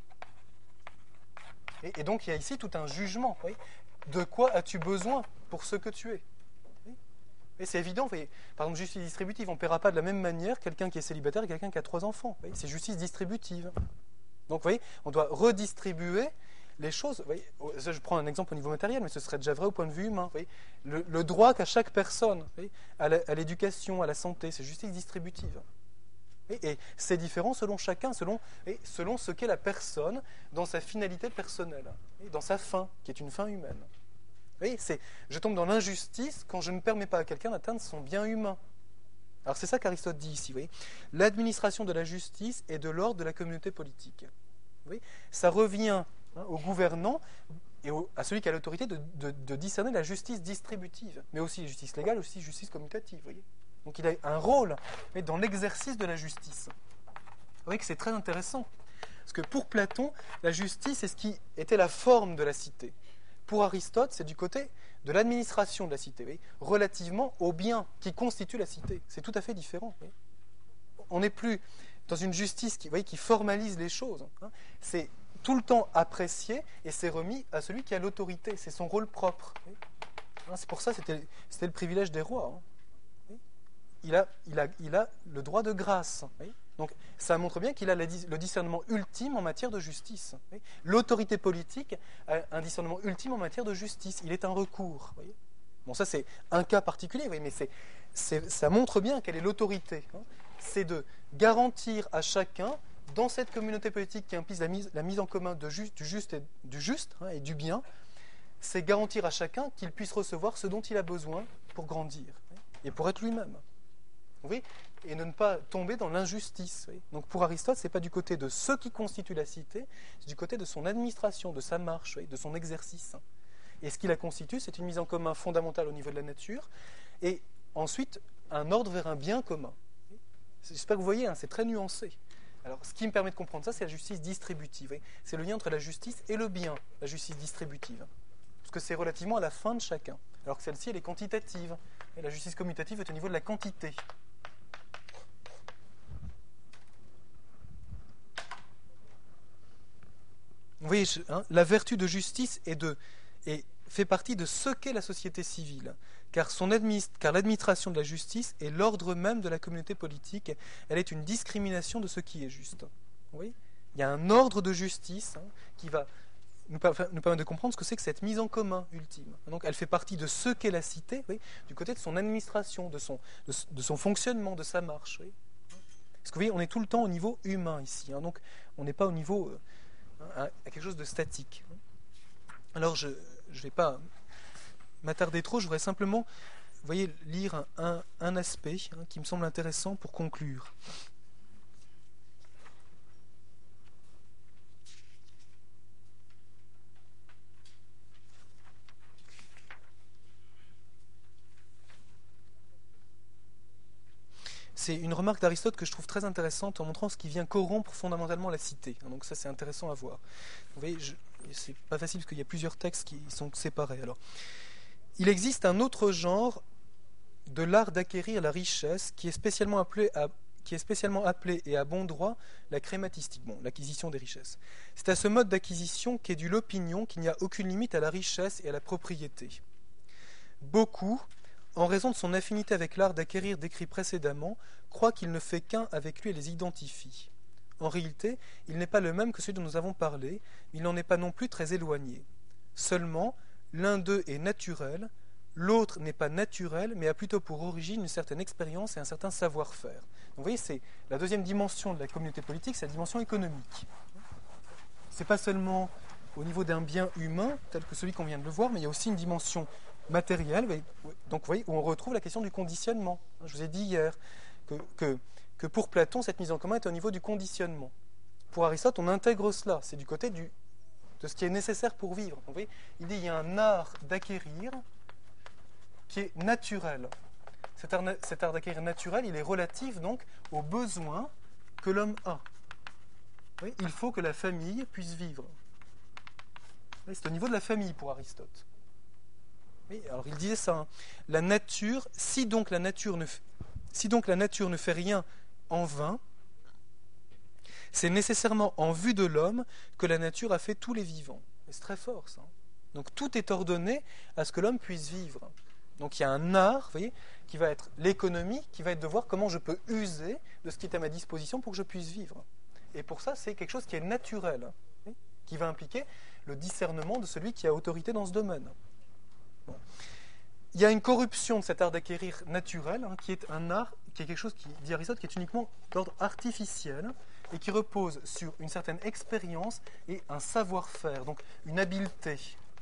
Et donc il y a ici tout un jugement. De quoi as-tu besoin pour ce que tu es ? Et c'est évident. Par exemple, justice distributive, on ne paiera pas de la même manière quelqu'un qui est célibataire et quelqu'un qui a 3 enfants. C'est justice distributive. Donc, vous voyez, on doit redistribuer les choses. Vous voyez, ça, je prends un exemple au niveau matériel, mais ce serait déjà vrai au point de vue humain. Vous voyez, le droit qu'a chaque personne, vous voyez, à l'éducation, à la santé, c'est justice distributive. Et c'est différent selon chacun, selon ce qu'est la personne dans sa finalité personnelle, dans sa fin, qui est une fin humaine. Vous voyez, je tombe dans l'injustice quand je ne permets pas à quelqu'un d'atteindre son bien humain. Alors c'est ça qu'Aristote dit ici. Vous voyez, l'administration de la justice est de l'ordre de la communauté politique. Vous voyez, ça revient au gouvernant et à celui qui a l'autorité de discerner la justice distributive, mais aussi la justice légale, aussi la justice commutative. Vous voyez. Donc il a un rôle dans l'exercice de la justice. Vous voyez que c'est très intéressant. Parce que pour Platon, la justice, c'est ce qui était la forme de la cité. Pour Aristote, c'est du côté de l'administration de la cité, vous voyez, relativement aux biens qui constituent la cité. C'est tout à fait différent. Vous voyez. On n'est plus dans une justice qui formalise les choses. C'est tout le temps apprécié et c'est remis à celui qui a l'autorité. C'est son rôle propre. Vous voyez. C'est pour ça que c'était le privilège des rois. Il a le droit de grâce. Oui. Donc ça montre bien qu'il a le discernement ultime en matière de justice. Oui. L'autorité politique a un discernement ultime en matière de justice. Il est un recours. Oui. Bon, ça c'est un cas particulier, oui, mais ça montre bien quelle est l'autorité. C'est de garantir à chacun, dans cette communauté politique qui implique la mise en commun du juste et du bien, c'est garantir à chacun qu'il puisse recevoir ce dont il a besoin pour grandir et pour être lui-même. Oui, et ne pas tomber dans l'injustice. Oui. Donc pour Aristote, ce n'est pas du côté de ce qui constitue la cité, c'est du côté de son administration, de sa marche, oui, de son exercice. Et ce qui la constitue, c'est une mise en commun fondamentale au niveau de la nature, et ensuite un ordre vers un bien commun. Oui. J'espère que vous voyez, c'est très nuancé. Alors ce qui me permet de comprendre ça, c'est la justice distributive. Oui. C'est le lien entre la justice et le bien, la justice distributive. Parce que c'est relativement à la fin de chacun. Alors que celle-ci, elle est quantitative. Et la justice commutative est au niveau de la quantité. Vous voyez, la vertu de justice fait partie de ce qu'est la société civile, car l'administration de la justice est l'ordre même de la communauté politique, elle est une discrimination de ce qui est juste. Vous voyez, il y a un ordre de justice qui va nous permettre de comprendre ce que c'est que cette mise en commun ultime. Donc elle fait partie de ce qu'est la cité, oui, du côté de son administration, de son fonctionnement, de sa marche. Oui. Parce que vous voyez, on est tout le temps au niveau humain ici, donc on n'est pas au niveau... à quelque chose de statique. Alors, je ne vais pas m'attarder trop, je voudrais simplement, vous voyez, lire un aspect qui me semble intéressant pour conclure. C'est une remarque d'Aristote que je trouve très intéressante en montrant ce qui vient corrompre fondamentalement la cité. Donc ça, c'est intéressant à voir. Vous voyez, c'est pas facile parce qu'il y a plusieurs textes qui sont séparés. Alors, il existe un autre genre de l'art d'acquérir la richesse qui est spécialement appelé et à bon droit la crématistique, l'acquisition des richesses. C'est à ce mode d'acquisition qu'est due l'opinion qu'il n'y a aucune limite à la richesse et à la propriété. Beaucoup, en raison de son affinité avec l'art d'acquérir décrit précédemment, croit qu'il ne fait qu'un avec lui et les identifie. En réalité, il n'est pas le même que celui dont nous avons parlé, mais il n'en est pas non plus très éloigné. Seulement, l'un d'eux est naturel, l'autre n'est pas naturel, mais a plutôt pour origine une certaine expérience et un certain savoir-faire. Donc, vous voyez, c'est la deuxième dimension de la communauté politique, c'est la dimension économique. Ce n'est pas seulement au niveau d'un bien humain, tel que celui qu'on vient de le voir, mais il y a aussi une dimension matérielle, donc vous voyez, où on retrouve la question du conditionnement. Je vous ai dit hier que pour Platon, cette mise en commun est au niveau du conditionnement. Pour Aristote, on intègre cela, c'est du côté de ce qui est nécessaire pour vivre. Donc, vous voyez, il dit qu'il y a un art d'acquérir qui est naturel. Cet art d'acquérir naturel, il est relatif donc aux besoins que l'homme a. Oui, il faut que la famille puisse vivre. Oui, c'est au niveau de la famille pour Aristote. Oui, alors il disait ça. La nature, si donc la nature ne fait rien en vain, c'est nécessairement en vue de l'homme que la nature a fait tous les vivants. Et c'est très fort ça. Donc tout est ordonné à ce que l'homme puisse vivre. Donc il y a un art, vous voyez, qui va être l'économie, qui va être de voir comment je peux user de ce qui est à ma disposition pour que je puisse vivre. et pour ça, c'est quelque chose qui est naturel, qui va impliquer le discernement de celui qui a autorité dans ce domaine. Bon. Il y a une corruption de cet art d'acquérir naturel, qui est un art, qui est quelque chose, qui, dit Aristote, qui est uniquement d'ordre artificiel et qui repose sur une certaine expérience et un savoir-faire, donc une habileté.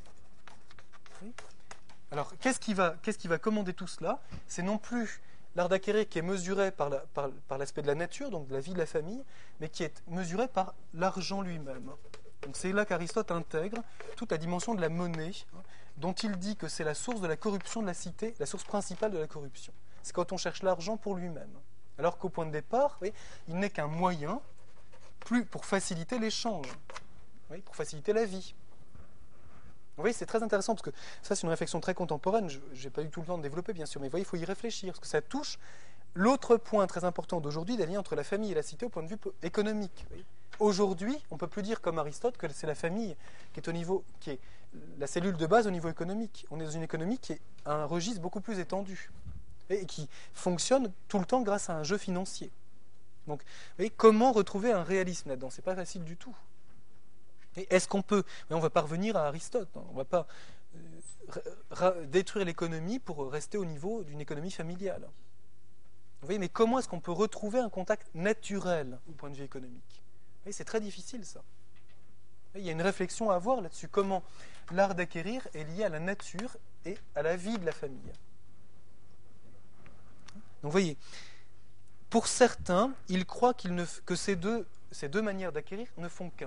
Alors, qu'est-ce qui va commander tout cela? C'est non plus l'art d'acquérir qui est mesuré par l'aspect de la nature, donc de la vie de la famille, mais qui est mesuré par l'argent lui-même. Donc c'est là qu'Aristote intègre toute la dimension de la monnaie, dont il dit que c'est la source de la corruption de la cité, la source principale de la corruption. C'est quand on cherche l'argent pour lui-même. Alors qu'au point de départ, il n'est qu'un moyen pour faciliter l'échange, pour faciliter la vie. Vous voyez, c'est très intéressant, parce que ça, c'est une réflexion très contemporaine. Je n'ai pas eu tout le temps de développer, bien sûr, mais vous voyez, il faut y réfléchir, parce que ça touche l'autre point très important d'aujourd'hui, des liens entre la famille et la cité au point de vue économique. Aujourd'hui, on ne peut plus dire comme Aristote que c'est la famille qui est la cellule de base au niveau économique. On est dans une économie qui est un registre beaucoup plus étendu et qui fonctionne tout le temps grâce à un jeu financier. Donc, vous voyez, comment retrouver un réalisme là-dedans? C'est pas facile du tout. Et est-ce qu'on peut... On ne va pas revenir à Aristote, on ne va pas détruire l'économie pour rester au niveau d'une économie familiale. Vous voyez, mais comment est-ce qu'on peut retrouver un contact naturel au point de vue économique? Vous voyez, c'est très difficile, ça. Il y a une réflexion à avoir là-dessus. Comment l'art d'acquérir est lié à la nature et à la vie de la famille. Donc, vous voyez, pour certains, ils croient que ces deux manières d'acquérir ne font qu'un.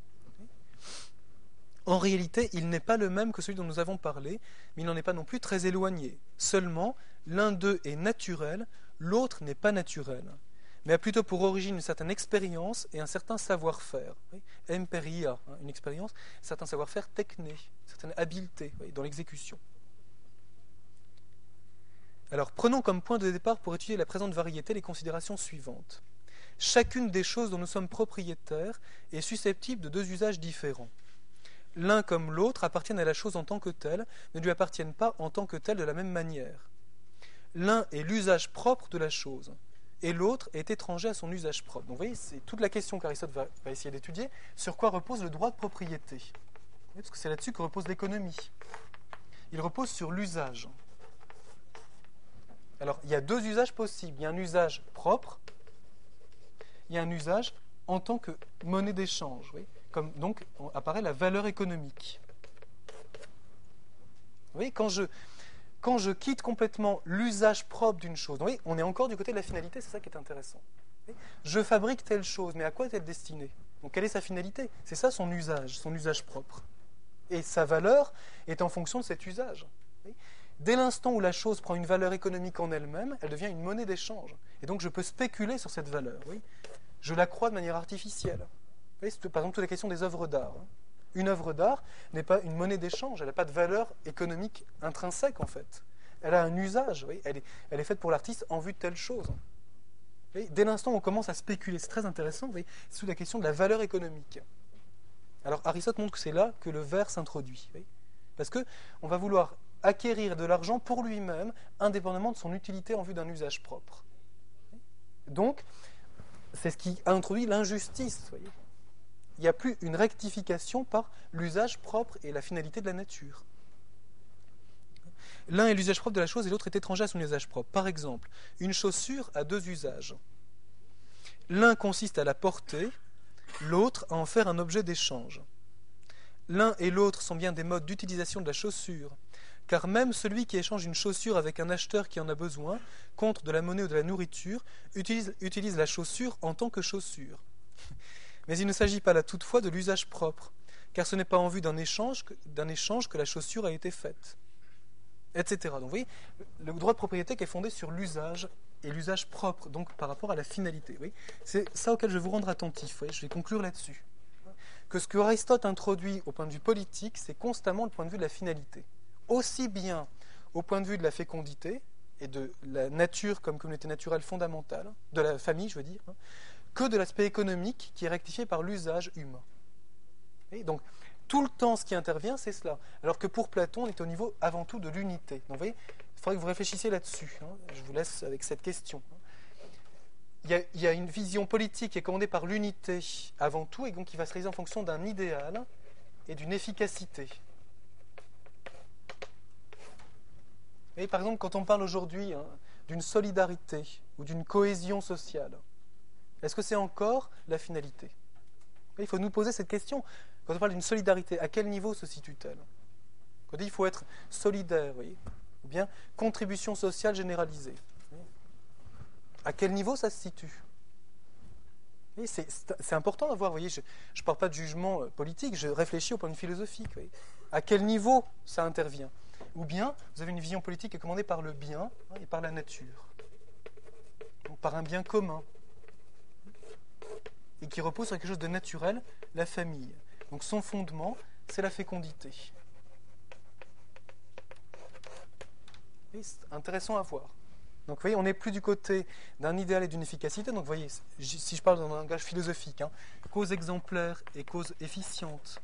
En réalité, il n'est pas le même que celui dont nous avons parlé, mais il n'en est pas non plus très éloigné. Seulement, l'un d'eux est naturel, l'autre n'est pas naturel, mais a plutôt pour origine une certaine expérience et un certain savoir-faire. Emperia, une expérience, un certain savoir-faire techné, une certaine habileté dans l'exécution. Alors, prenons comme point de départ pour étudier la présente variété les considérations suivantes. Chacune des choses dont nous sommes propriétaires est susceptible de deux usages différents. L'un comme l'autre appartiennent à la chose en tant que telle, ne lui appartiennent pas en tant que telle de la même manière. L'un est l'usage propre de la chose, et l'autre est étranger à son usage propre. Donc vous voyez, c'est toute la question qu'Aristote va essayer d'étudier, sur quoi repose le droit de propriété. Parce que c'est là-dessus que repose l'économie. Il repose sur l'usage. Alors, il y a deux usages possibles. Il y a un usage propre, il y a un usage en tant que monnaie d'échange. Oui. Comme donc apparaît la valeur économique. Vous voyez, quand je quitte complètement l'usage propre d'une chose, vous voyez, on est encore du côté de la finalité, c'est ça qui est intéressant. Je fabrique telle chose, mais à quoi est-elle destinée? Donc quelle est sa finalité? C'est ça son usage propre. Et sa valeur est en fonction de cet usage. Dès l'instant où la chose prend une valeur économique en elle-même, elle devient une monnaie d'échange. Et donc je peux spéculer sur cette valeur. Oui. Je la crois de manière artificielle. Vous voyez, c'est par exemple toute la question des œuvres d'art. Une œuvre d'art n'est pas une monnaie d'échange, elle n'a pas de valeur économique intrinsèque en fait. Elle a un usage, oui. Elle est faite pour l'artiste en vue de telle chose. Oui. Dès l'instant où on commence à spéculer, c'est très intéressant, oui. C'est toute la question de la valeur économique. Alors Aristote montre que c'est là que le verbe s'introduit. Oui. Parce qu'on va vouloir acquérir de l'argent pour lui-même, indépendamment de son utilité en vue d'un usage propre. Donc, c'est ce qui a introduit l'injustice, voyez. Il n'y a plus une rectification par l'usage propre et la finalité de la nature. L'un est l'usage propre de la chose et l'autre est étranger à son usage propre. Par exemple, une chaussure a deux usages. L'un consiste à la porter, l'autre à en faire un objet d'échange. L'un et l'autre sont bien des modes d'utilisation de la chaussure, car même celui qui échange une chaussure avec un acheteur qui en a besoin, contre de la monnaie ou de la nourriture, utilise la chaussure en tant que chaussure. Mais il ne s'agit pas là toutefois de l'usage propre, car ce n'est pas en vue d'un échange que la chaussure a été faite, etc. Donc vous voyez, le droit de propriété qui est fondé sur l'usage et l'usage propre, donc par rapport à la finalité. Oui. C'est ça auquel je vais vous rendre attentif. Oui. Je vais conclure là-dessus. Que ce que Aristote introduit au point de vue politique, c'est constamment le point de vue de la finalité. Aussi bien au point de vue de la fécondité et de la nature comme communauté naturelle fondamentale, de la famille, je veux dire, que de l'aspect économique qui est rectifié par l'usage humain. Et donc, tout le temps, ce qui intervient, c'est cela. Alors que pour Platon, on est au niveau avant tout de l'unité. Donc, vous voyez, il faudrait que vous réfléchissiez là-dessus. Je vous laisse avec cette question. il y a une vision politique qui est commandée par l'unité avant tout, et donc qui va se réaliser en fonction d'un idéal et d'une efficacité. Et par exemple, quand on parle aujourd'hui d'une solidarité ou d'une cohésion sociale, est-ce que c'est encore la finalité? Il faut nous poser cette question. Quand on parle d'une solidarité, à quel niveau se situe-t-elle? Quand on dit qu'il faut être solidaire, vous voyez, ou bien contribution sociale généralisée. À quel niveau ça se situe? C'est important d'avoir, vous voyez, je ne parle pas de jugement politique, je réfléchis au point de vue philosophique. Vous voyez. À quel niveau ça intervient? Ou bien, vous avez une vision politique qui est commandée par le bien et par la nature. Donc par un bien commun. Et qui repose sur quelque chose de naturel, la famille. Donc son fondement, c'est la fécondité. Et c'est intéressant à voir. Donc vous voyez, on n'est plus du côté d'un idéal et d'une efficacité. Donc vous voyez, si je parle dans un langage philosophique, cause exemplaire et cause efficiente.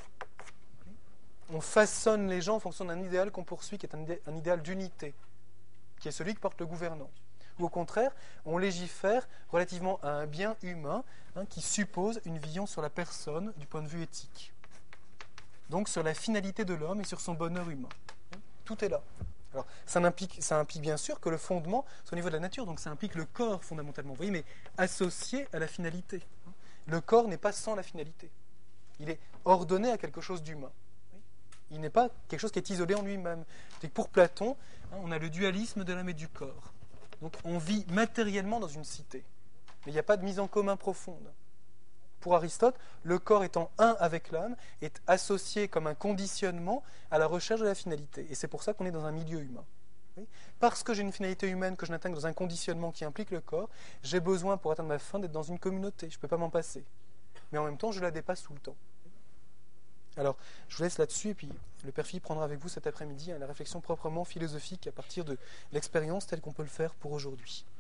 On façonne les gens en fonction d'un idéal qu'on poursuit, qui est un idéal d'unité, qui est celui que porte le gouvernant. Ou au contraire, on légifère relativement à un bien humain qui suppose une vision sur la personne du point de vue éthique. Donc sur la finalité de l'homme et sur son bonheur humain. Tout est là. Alors, ça implique bien sûr que le fondement soit au niveau de la nature, donc ça implique le corps fondamentalement, vous voyez, mais associé à la finalité. Le corps n'est pas sans la finalité. Il est ordonné à quelque chose d'humain. Il n'est pas quelque chose qui est isolé en lui-même. Pour Platon, on a le dualisme de l'âme et du corps. Donc on vit matériellement dans une cité, mais il n'y a pas de mise en commun profonde. Pour Aristote, le corps étant un avec l'âme est associé comme un conditionnement à la recherche de la finalité. Et c'est pour ça qu'on est dans un milieu humain. Parce que j'ai une finalité humaine que je n'atteins que dans un conditionnement qui implique le corps, j'ai besoin pour atteindre ma fin d'être dans une communauté. Je ne peux pas m'en passer. Mais en même temps, je la dépasse tout le temps. Alors, je vous laisse là-dessus, et puis le Père Philippe prendra avec vous cet après-midi la réflexion proprement philosophique à partir de l'expérience telle qu'on peut le faire pour aujourd'hui.